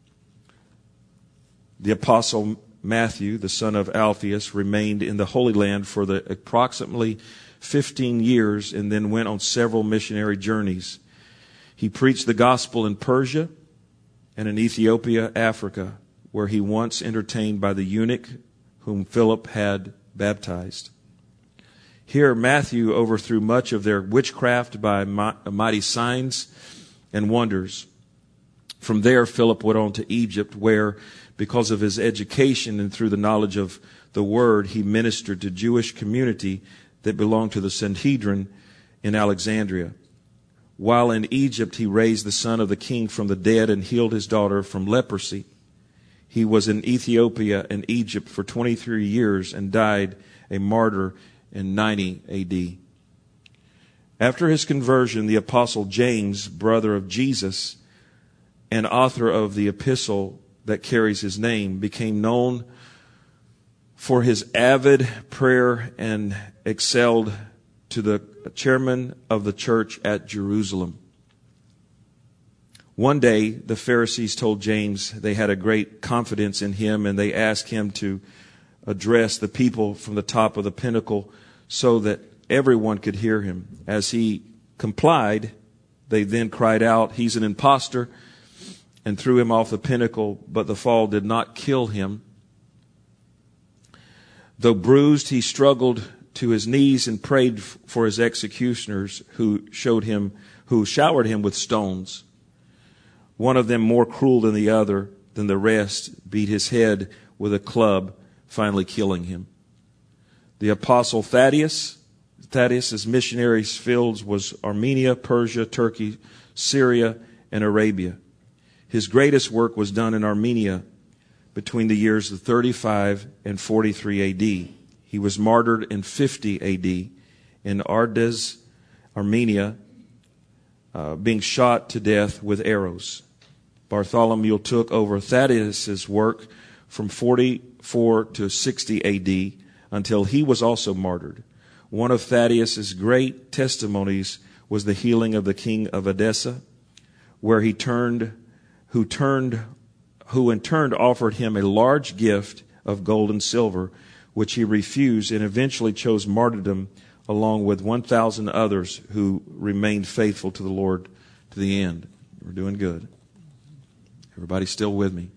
The Apostle Matthew, the son of Alphaeus, remained in the Holy Land for approximately 15 years and then went on several missionary journeys. He preached the gospel in Persia and in Ethiopia, Africa, where he once entertained by the eunuch whom Philip had baptized. Here, Matthew overthrew much of their witchcraft by mighty signs and wonders. From there, Philip went on to Egypt, where, because of his education and through the knowledge of the word, he ministered to Jewish community that belonged to the Sanhedrin in Alexandria. While in Egypt, he raised the son of the king from the dead and healed his daughter from leprosy. He was in Ethiopia and Egypt for 23 years and died a martyr in 90 A.D. After his conversion, the Apostle James, brother of Jesus and author of the epistle that carries his name, became known for his avid prayer and excelled to the chairman of the church at Jerusalem. One day, the Pharisees told James they had a great confidence in him, and they asked him to address the people from the top of the pinnacle so that everyone could hear him. As he complied, they then cried out, "He's an imposter," and threw him off the pinnacle, but the fall did not kill him. Though bruised, he struggled to his knees and prayed for his executioners, who showered him with stones. One of them, more cruel than the rest, beat his head with a club, finally killing him. The apostle Thaddeus' missionary fields was Armenia, Persia, Turkey, Syria, and Arabia. His greatest work was done in Armenia between the years of 35 and 43 A.D. He was martyred in 50 A.D. in Ardes, Armenia, being shot to death with arrows. Bartholomew took over Thaddeus' work from 44 to 60 A.D. until he was also martyred. One of Thaddeus' great testimonies was the healing of the king of Edessa, who in turn offered him a large gift of gold and silver, which he refused and eventually chose martyrdom along with 1,000 others who remained faithful to the Lord to the end. We're doing good. Everybody still with me?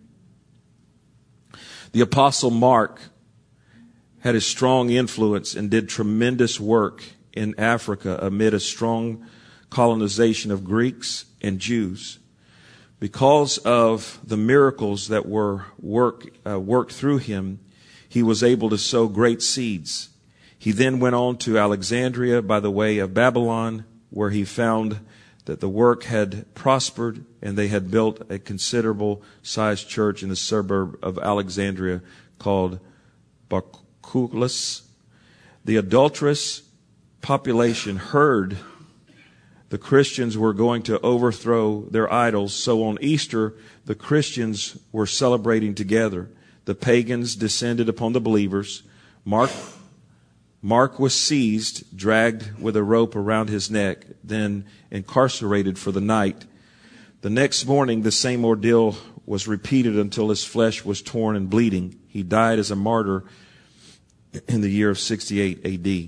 The apostle Mark had a strong influence and did tremendous work in Africa amid a strong colonization of Greeks and Jews. Because of the miracles that were worked through him, he was able to sow great seeds. He then went on to Alexandria by the way of Babylon, where he found that the work had prospered and they had built a considerable sized church in the suburb of Alexandria called Baculus. The adulterous population heard the Christians were going to overthrow their idols, so on Easter the Christians were celebrating together. The pagans descended upon the believers. Mark was seized, dragged with a rope around his neck, then incarcerated for the night. The next morning, the same ordeal was repeated until his flesh was torn and bleeding. He died as a martyr in the year of 68 A.D.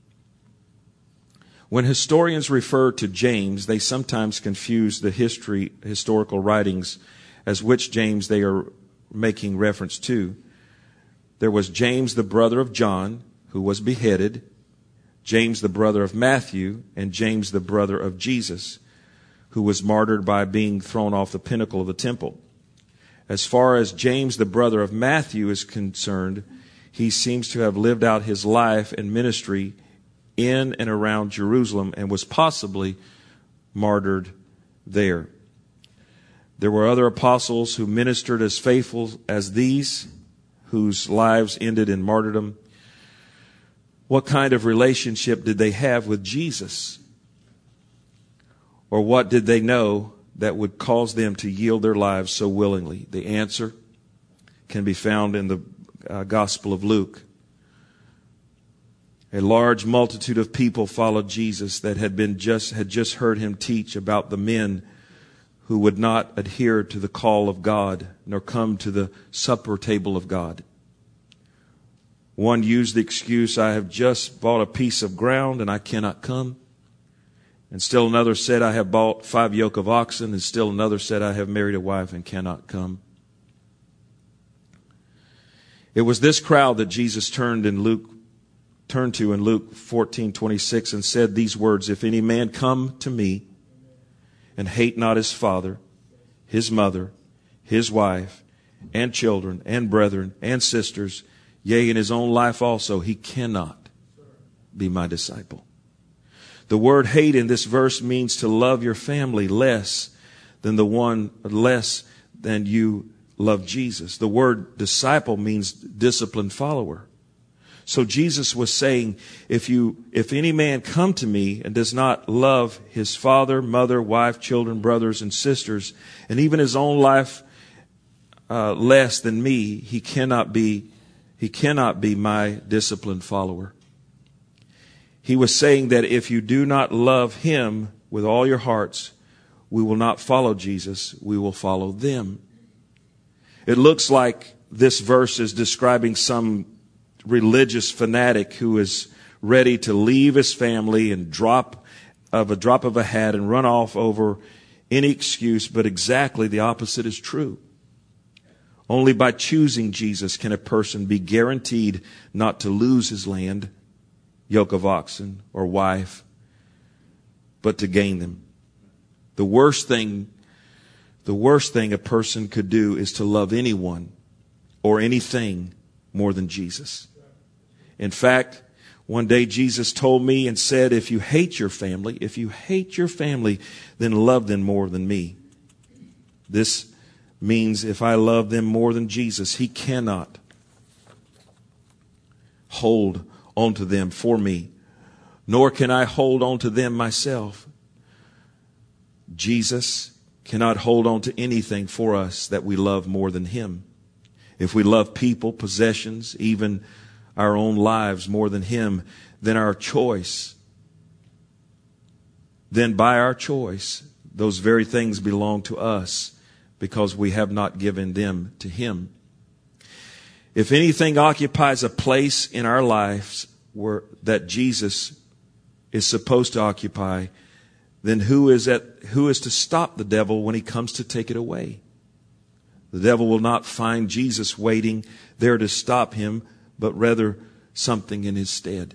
When historians refer to James, they sometimes confuse the historical writings as which James they are making reference to. There was James, the brother of John, who was beheaded, James, the brother of Matthew, and James, the brother of Jesus, who was martyred by being thrown off the pinnacle of the temple. As far as James, the brother of Matthew, is concerned, he seems to have lived out his life and ministry in and around Jerusalem and was possibly martyred there. There were other apostles who ministered as faithful as these, whose lives ended in martyrdom. What kind of relationship did they have with Jesus? Or what did they know that would cause them to yield their lives so willingly? The answer can be found in the Gospel of Luke. A large multitude of people followed Jesus that had just heard him teach about the men who would not adhere to the call of God nor come to the supper table of God. One used the excuse, "I have just bought a piece of ground and I cannot come." And still another said, "I have bought 5 yoke of oxen." And still another said, "I have married a wife and cannot come." It was this crowd that Jesus turned to in Luke 14:26 and said these words, "If any man come to me and hate not his father, his mother, his wife, and children, and brethren, and sisters, yea, in his own life also, he cannot be my disciple." The word hate in this verse means to love your family less than you love Jesus. The word disciple means disciplined follower. So Jesus was saying, if any man come to me and does not love his father, mother, wife, children, brothers, and sisters, and even his own life less than me, he cannot be my disciplined follower. He was saying that if you do not love him with all your hearts, we will not follow Jesus. We will follow them. It looks like this verse is describing some religious fanatic who is ready to leave his family and drop of a hat and run off over any excuse, but exactly the opposite is true. Only by choosing Jesus can a person be guaranteed not to lose his land, yoke of oxen, or wife, but to gain them. The worst thing a person could do is to love anyone or anything more than Jesus. In fact, one day Jesus told me and said, if you hate your family, then love them more than me. This means if I love them more than Jesus, He cannot hold on to them for me, nor can I hold on to them myself. Jesus cannot hold on to anything for us that we love more than Him. If we love people, possessions, even our own lives more than Him, then by our choice, those very things belong to us because we have not given them to Him. If anything occupies a place in our lives that Jesus is supposed to occupy, then who is to stop the devil when he comes to take it away? The devil will not find Jesus waiting there to stop him, but rather something in his stead.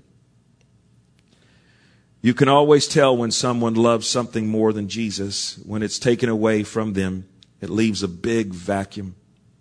You can always tell when someone loves something more than Jesus. When it's taken away from them, it leaves a big vacuum.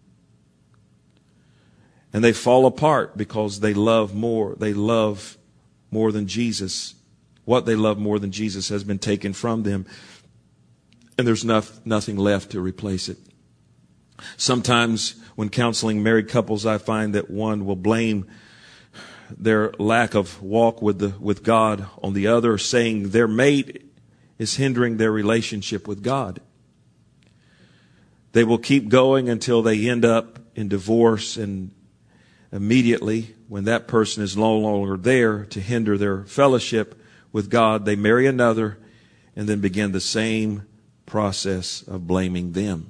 And they fall apart because they love more than Jesus. What they love more than Jesus has been taken from them. And there's nothing left to replace it. Sometimes when counseling married couples, I find that one will blame their lack of walk with God on the other, saying their mate is hindering their relationship with God. They will keep going until they end up in divorce, and immediately when that person is no longer there to hinder their fellowship with God, they marry another and then begin the same process of blaming them.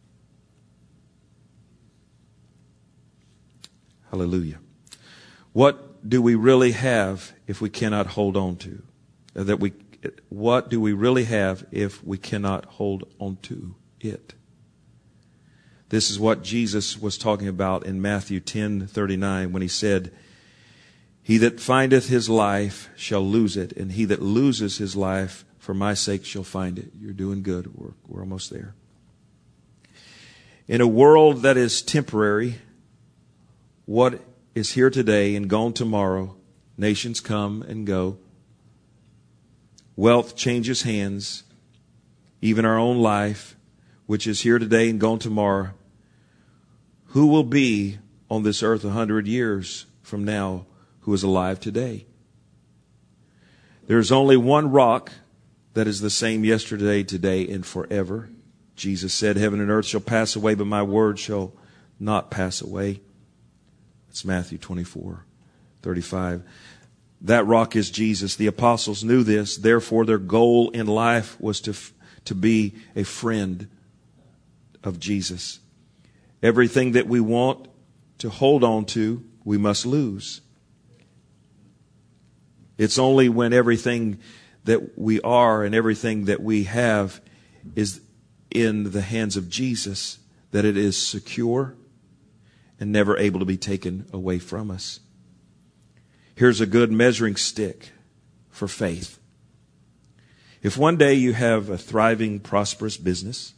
Hallelujah. What do we really have if we cannot hold on to? What do we really have if we cannot hold on to it? This is what Jesus was talking about in Matthew 10:39 when He said, He that findeth his life shall lose it, and he that loses his life for my sake shall find it. You're doing good. We're almost there. In a world that is temporary, what is here today and gone tomorrow, nations come and go. Wealth changes hands. Even our own life, which is here today and gone tomorrow. Who will be on this earth 100 years from now who is alive today? There's only one rock that is the same yesterday, today, and forever. Jesus said, heaven and earth shall pass away, but my word shall not pass away. It's Matthew 24:35. That rock is Jesus. The apostles knew this. Therefore, their goal in life was to be a friend of Jesus. Everything that we want to hold on to, we must lose. It's only when everything that we are and everything that we have is in the hands of Jesus that it is secure and never able to be taken away from us. Here's a good measuring stick for faith. If one day you have a thriving, prosperous business,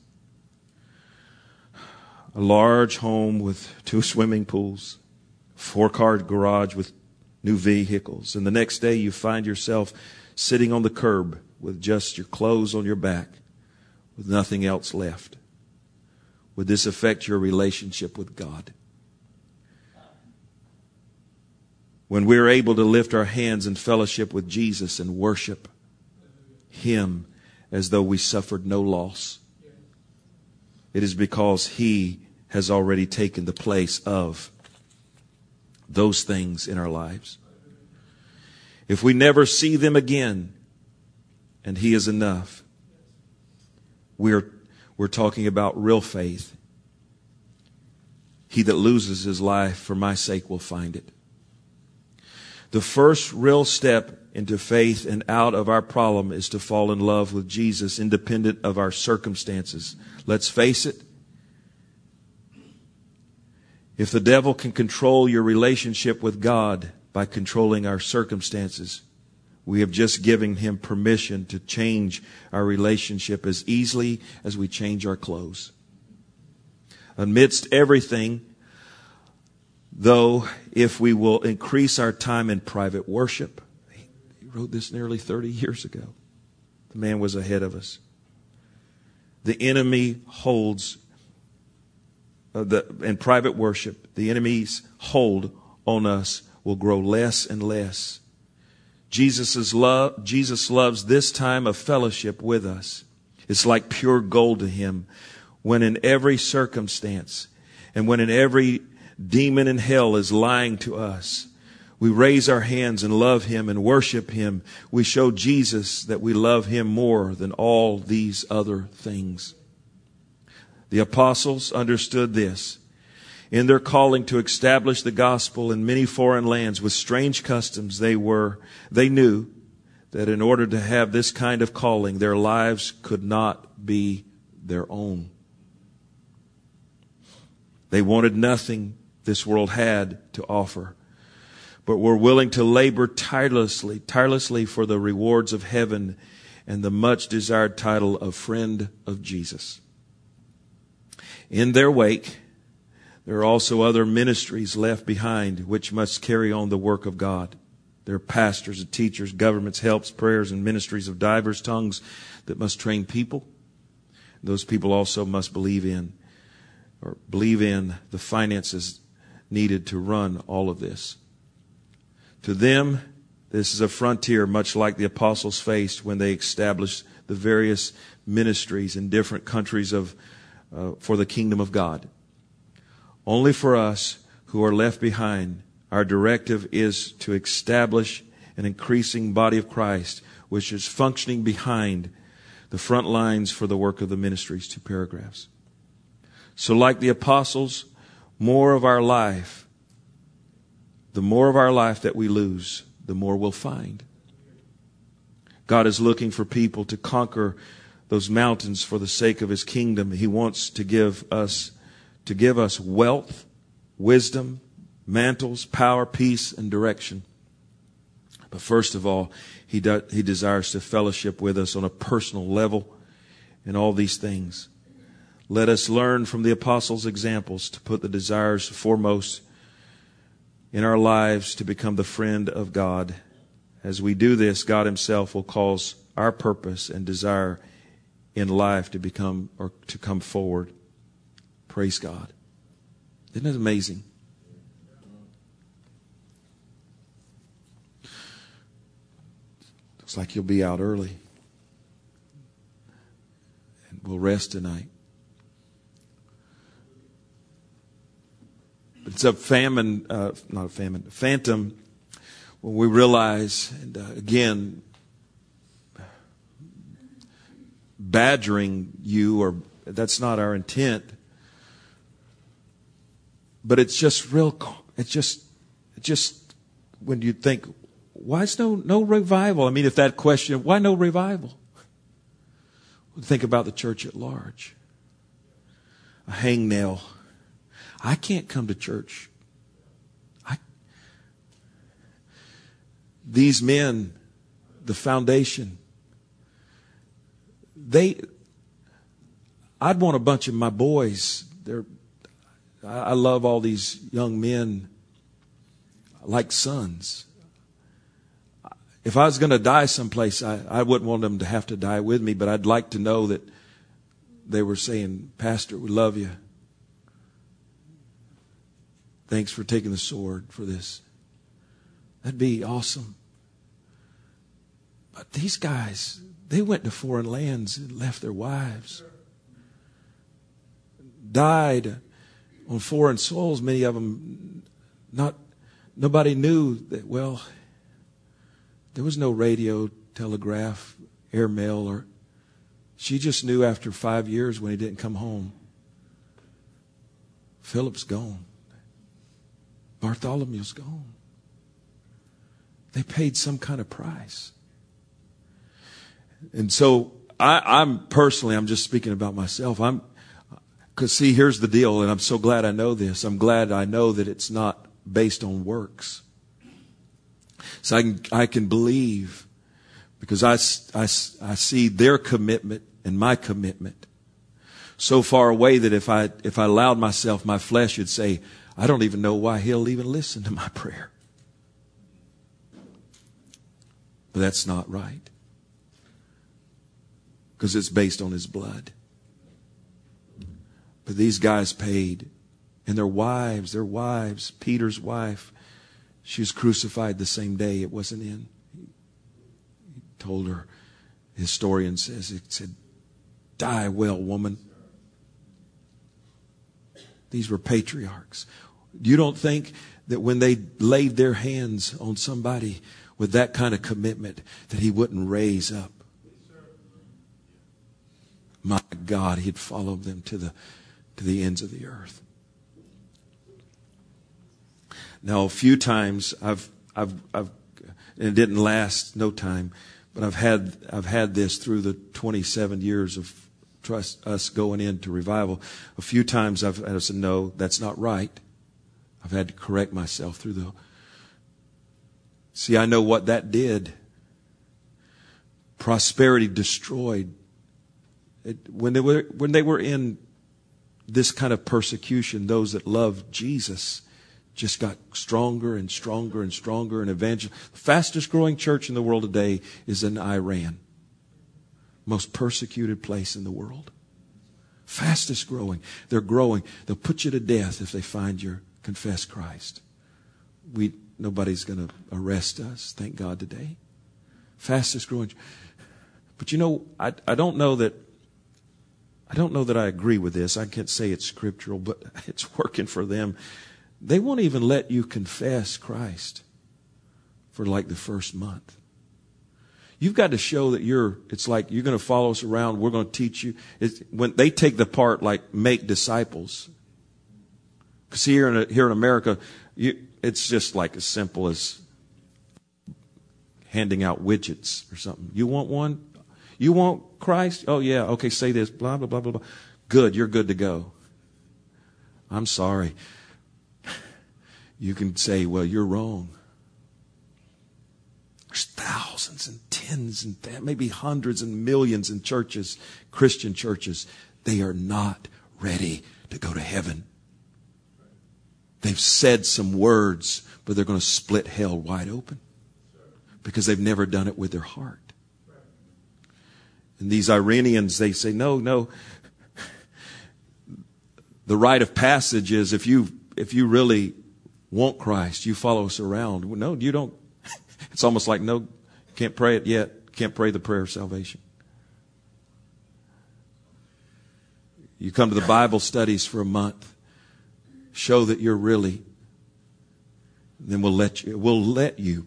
a large home with 2 swimming pools, 4-car garage with new vehicles, and the next day you find yourself sitting on the curb with just your clothes on your back, with nothing else left, would this affect your relationship with God? When we're able to lift our hands in fellowship with Jesus and worship Him as though we suffered no loss, it is because He has already taken the place of those things in our lives. If we never see them again, and He is enough, we're talking about real faith. He that loses his life for my sake will find it. The first real step into faith and out of our problem is to fall in love with Jesus, independent of our circumstances. Let's face it. If the devil can control your relationship with God by controlling our circumstances, we have just given him permission to change our relationship as easily as we change our clothes. Amidst everything, though, if we will increase our time in private worship, he wrote this nearly 30 years ago. The man was ahead of us. The enemy holds, in private worship, the enemy's hold on us will grow less and less. Jesus loves this time of fellowship with us. It's like pure gold to him. When in every circumstance and when in every demon in hell is lying to us, we raise our hands and love him and worship him. We show Jesus that we love him more than all these other things. The apostles understood this. In their calling to establish the gospel in many foreign lands with strange customs, they knew that in order to have this kind of calling, their lives could not be their own. They wanted nothing this world had to offer, but were willing to labor tirelessly for the rewards of heaven and the much desired title of friend of Jesus. In their wake, there are also other ministries left behind which must carry on the work of God. There are pastors and teachers, governments, helps, prayers, and ministries of diverse tongues that must train people. Those people also must believe in the finances needed to run all of this. To them, this is a frontier much like the apostles faced when they established the various ministries in different countries for the kingdom of God. Only for us who are left behind, our directive is to establish an increasing body of Christ, which is functioning behind the front lines for the work of the ministries. 2 paragraphs. So like the apostles, the more of our life that we lose, the more we'll find. God is looking for people to conquer those mountains for the sake of his kingdom. He wants to give us wealth, wisdom, mantles, power, peace, and direction. But first of all, he desires to fellowship with us on a personal level in all these things. Let us learn from the apostles' examples to put the desires foremost in our lives to become the friend of God. As we do this, God himself will cause our purpose and desire in life to come forward. Praise God. Isn't it amazing? Looks like you'll be out early. And we'll rest tonight. It's a phantom when we realize, and again, badgering you, or that's not our intent. But it's just when you think, why is no revival? I mean, if that question, why no revival? Think about the church at large. A hangnail. I can't come to church. These men, the foundation, I'd want a bunch of my boys. I love all these young men like sons. If I was going to die someplace, I wouldn't want them to have to die with me, but I'd like to know that they were saying, Pastor, we love you. Thanks for taking the sword for this. That'd be awesome. But these guys, they went to foreign lands and left their wives. Died on foreign soils, many of them. Nobody knew that, well, there was no radio, telegraph, airmail, she just knew after 5 years when he didn't come home. Philip's gone. Bartholomew's gone. They paid some kind of price. And so I'm just speaking about myself. Because see, here's the deal, and I'm so glad I know this. I'm glad I know that it's not based on works. So I can believe, because I see their commitment and my commitment so far away that if I allowed myself, my flesh would say, I don't even know why he'll even listen to my prayer. But that's not right. Because it's based on his blood. But these guys paid. And their wives, Peter's wife, she was crucified the same day. It wasn't in. He told her, the historian says, it said, die well, woman. These were patriarchs. You don't think that when they laid their hands on somebody with that kind of commitment that he wouldn't raise up? My God, he'd follow them to the ends of the earth. Now, a few times I've and it didn't last no time, but I've had this through the 27 years of us going into revival. A few times I've said, no, that's not right. I've had to correct myself through the. See, I know what that did. Prosperity destroyed. When they were in this kind of persecution, those that loved Jesus just got stronger and stronger and stronger. And the fastest growing church in the world today is in Iran. Most persecuted place in the world. Fastest growing. They're growing. They'll put you to death if they find you confess Christ. Nobody's going to arrest us, thank God, today. Fastest growing. But you know, I don't know that I agree with this. I can't say it's scriptural, but it's working for them. They won't even let you confess Christ for like the first month. You've got to show that it's like you're going to follow us around. We're going to teach you. When they take the part like make disciples. Because here in America, it's just like as simple as handing out widgets or something. You want one? You want Christ? Oh yeah, okay, say this, blah, blah, blah, blah, blah. Good, you're good to go. I'm sorry. You can say, well, you're wrong. There's thousands and tens and maybe hundreds and millions in churches, Christian churches. They are not ready to go to heaven. They've said some words, but they're going to split hell wide open because they've never done it with their heart. And these Iranians, they say, no. The rite of passage is if you really want Christ, you follow us around. No, you don't. It's almost like, no, can't pray it yet. Can't pray the prayer of salvation. You come to the Bible studies for a month. Show that you're really. Then we'll let you.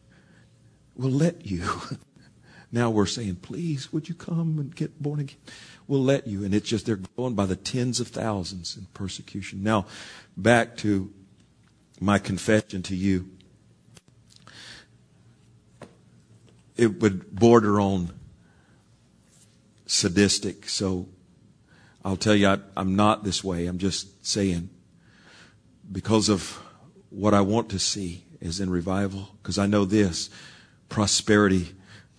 Now we're saying, please, would you come and get born again? We'll let you. And it's just, they're going by the tens of thousands in persecution. Now, back to my confession to you. It would border on sadistic. So I'll tell you, I'm not this way. I'm just saying, because of what I want to see is in revival. Because I know this, prosperity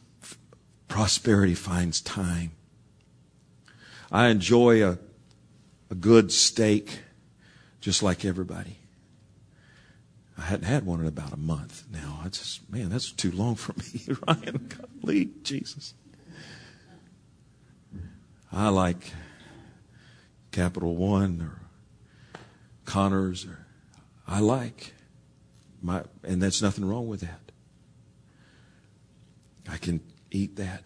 finds time. I enjoy a good steak just like everybody. I hadn't had one in about a month now. That's too long for me. Ryan, golly, Jesus. I like Capital One or Connors, and there's nothing wrong with that. I can eat that.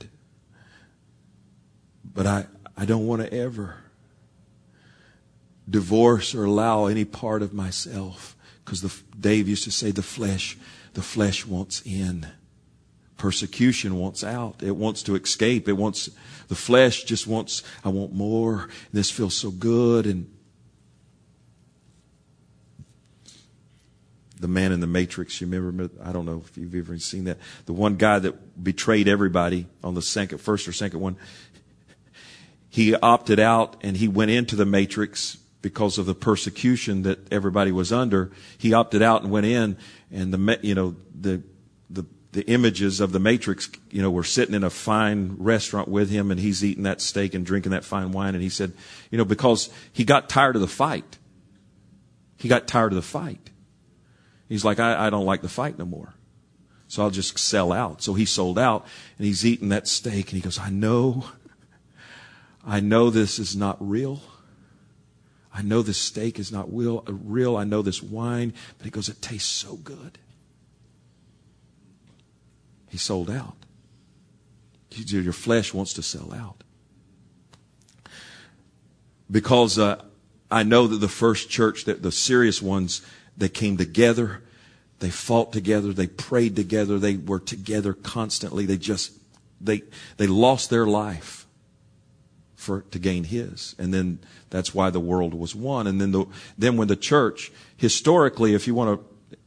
But I don't want to ever divorce or allow any part of myself. Because Dave used to say the flesh wants in. Persecution wants out. It wants to escape. The flesh just wants, I want more. And this feels so good. And The Man in the Matrix. You remember? I don't know if you've ever seen that. The one guy that betrayed everybody on the first or second one. He opted out and he went into the Matrix because of the persecution that everybody was under. He opted out and went in, and the images of the Matrix, were sitting in a fine restaurant with him, and he's eating that steak and drinking that fine wine. And he said, because he got tired of the fight. He got tired of the fight. He's like, I don't like the fight no more. So I'll just sell out. So he sold out, and he's eating that steak, and he goes, I know this is not real. I know this steak is not real. I know this wine. But he goes, it tastes so good. He sold out. Your flesh wants to sell out. Because I know that the first church, that the serious ones, they came together. They fought together. They prayed together. They were together constantly. They lost their life to gain His. And then that's why the world was won. And then when the church, historically, if you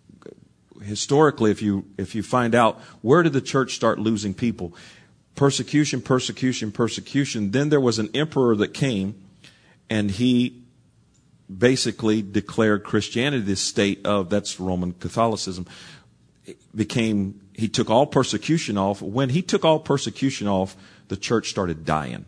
find out, where did the church start losing people? Persecution. Then there was an emperor that came, and he basically declared Christianity the state of, that's Roman Catholicism. He took all persecution off. When he took all persecution off, the church started dying.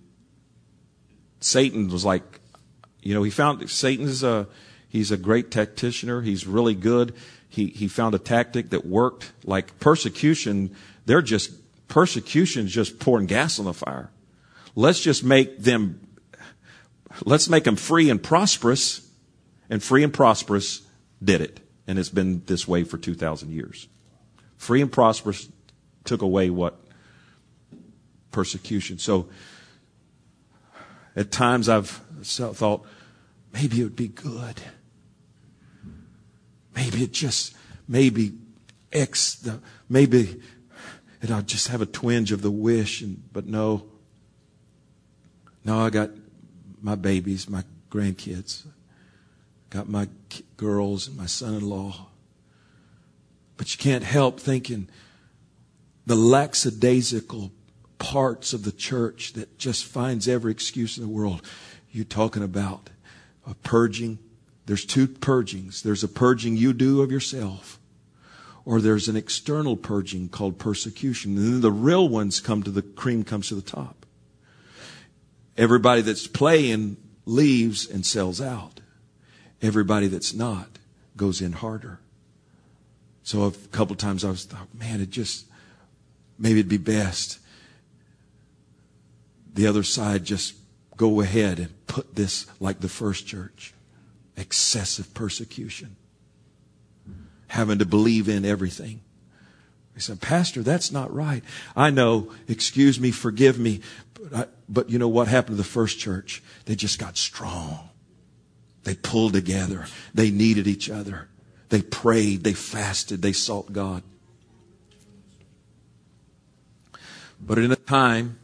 Satan was like, he found he's a great tactician. He's really good. He found a tactic that worked. Like persecution, persecution's just pouring gas on the fire. Let's make them free and prosperous. And free and prosperous did it. And it's been this way for 2,000 years. Free and prosperous took away what? Persecution. So at times I've thought, maybe it would be good. Maybe I'll just have a twinge of the wish. But no, I got my babies, my grandkids. Got my girls and my son-in-law. But you can't help thinking the lackadaisical parts of the church that just finds every excuse in the world. You talking about a purging? There's two purgings. There's a purging you do of yourself, or there's an external purging called persecution. And then the real ones cream comes to the top. Everybody that's playing leaves and sells out. Everybody that's not goes in harder. So a couple of times I was thought, man, maybe it'd be best the other side just go ahead and put this like the first church. Excessive persecution. Having to believe in everything. He said, Pastor, that's not right. I know, excuse me, forgive me. But you know what happened to the first church? They just got strong. They pulled together. They needed each other. They prayed. They fasted. They sought God. But in a time,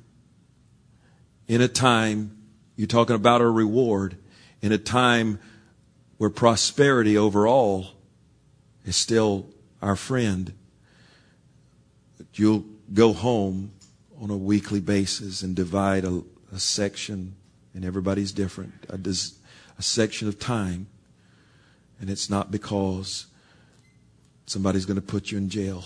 you're talking about a reward, in a time where prosperity overall is still our friend, you'll go home on a weekly basis and divide a section, and everybody's different, a section of time, and it's not because somebody's going to put you in jail.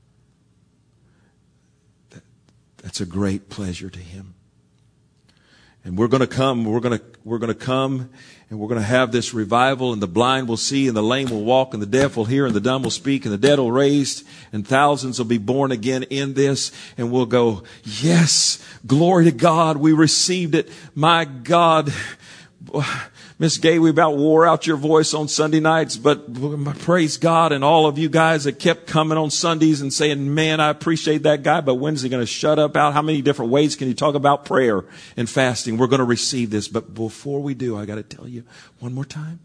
That's a great pleasure to Him. And we're going to come, and we're going to have this revival, and the blind will see, and the lame will walk, and the deaf will hear, and the dumb will speak, and the dead will raise, and thousands will be born again in this, and we'll go, yes, glory to God, we received it. My God, Miss Gay, we about wore out your voice on Sunday nights, but praise God, and all of you guys that kept coming on Sundays and saying, man, I appreciate that guy, but when's he going to shut up out? How many different ways can you talk about prayer and fasting? We're going to receive this. But before we do, I got to tell you one more time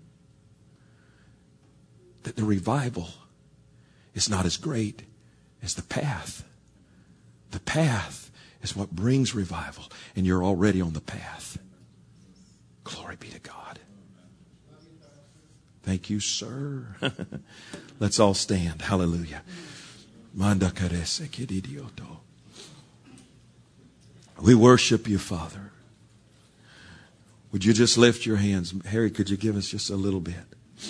that the revival is not as great as the path. The path is what brings revival, and you're already on the path. Glory be to God. Thank you, sir. Let's all stand. Hallelujah. We worship you, Father. Would you just lift your hands? Harry, could you give us just a little bit?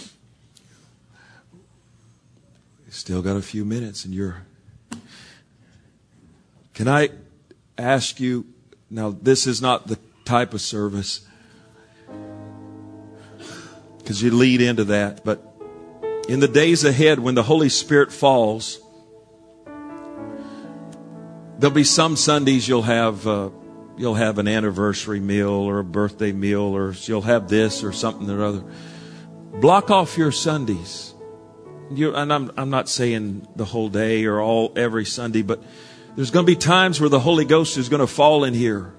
Still got a few minutes and Can I ask you, now this is not the type of service, because you lead into that, but in the days ahead when the Holy Spirit falls, there'll be some Sundays you'll have an anniversary meal or a birthday meal, or you'll have this or something or other. Block off your Sundays. And I'm not saying the whole day or every Sunday, but there's going to be times where the Holy Ghost is going to fall in here.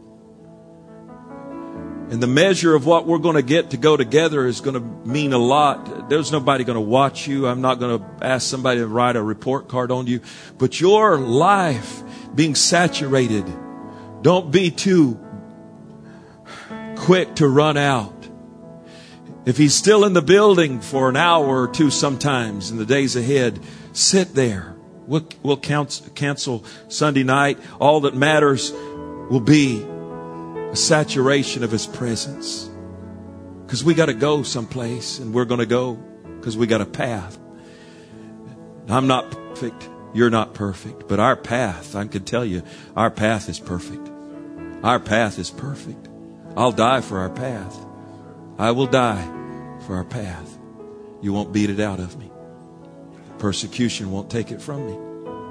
And the measure of what we're going to get to go together is going to mean a lot. There's nobody going to watch you. I'm not going to ask somebody to write a report card on you. But your life being saturated, don't be too quick to run out. If he's still in the building for an hour or two sometimes in the days ahead, sit there. We'll cancel Sunday night. All that matters will be a saturation of his presence. Because we got to go someplace, and we're going to go because we got a path. I'm not perfect. You're not perfect. But our path, I can tell you, our path is perfect. Our path is perfect. I'll die for our path. I will die for our path. You won't beat it out of me. Persecution won't take it from me.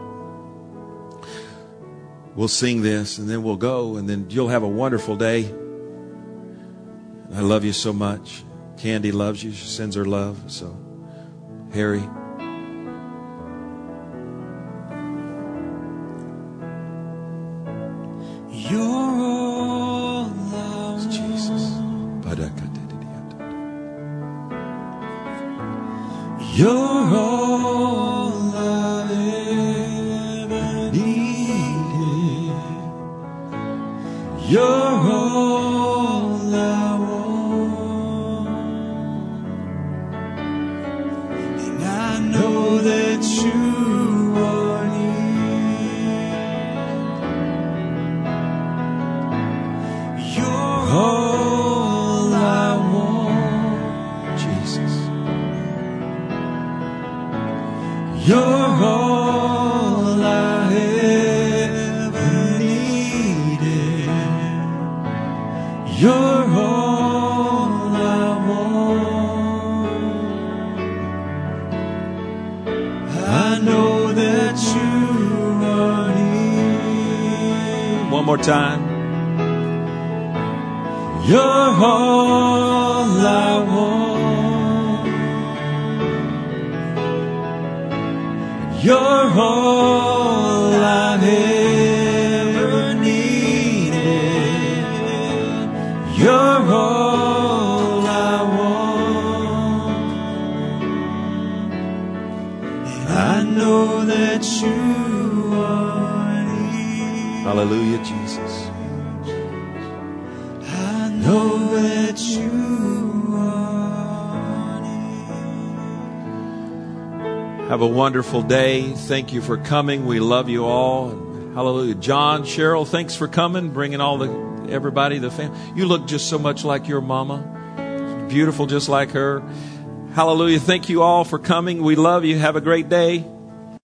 We'll sing this and then we'll go, and then you'll have a wonderful day. I love you so much. Candy loves you. She sends her love. So, Harry. You're all I want. Jesus. You're all I've ever needed. You're all I want. And I know that you are near. You're all I want. Jesus. You're all I ever needed. You're all I want. I know that you are near. One more time. You're all I want. You're all I've ever needed. You're all I want. And I know that you are near. Hallelujah, Jesus. I know that you are near. Have a wonderful day. Thank you for coming. We love you all. And hallelujah. John, Cheryl, thanks for coming, bringing everybody, the family. You look just so much like your mama. Beautiful just like her. Hallelujah. Thank you all for coming. We love you. Have a great day.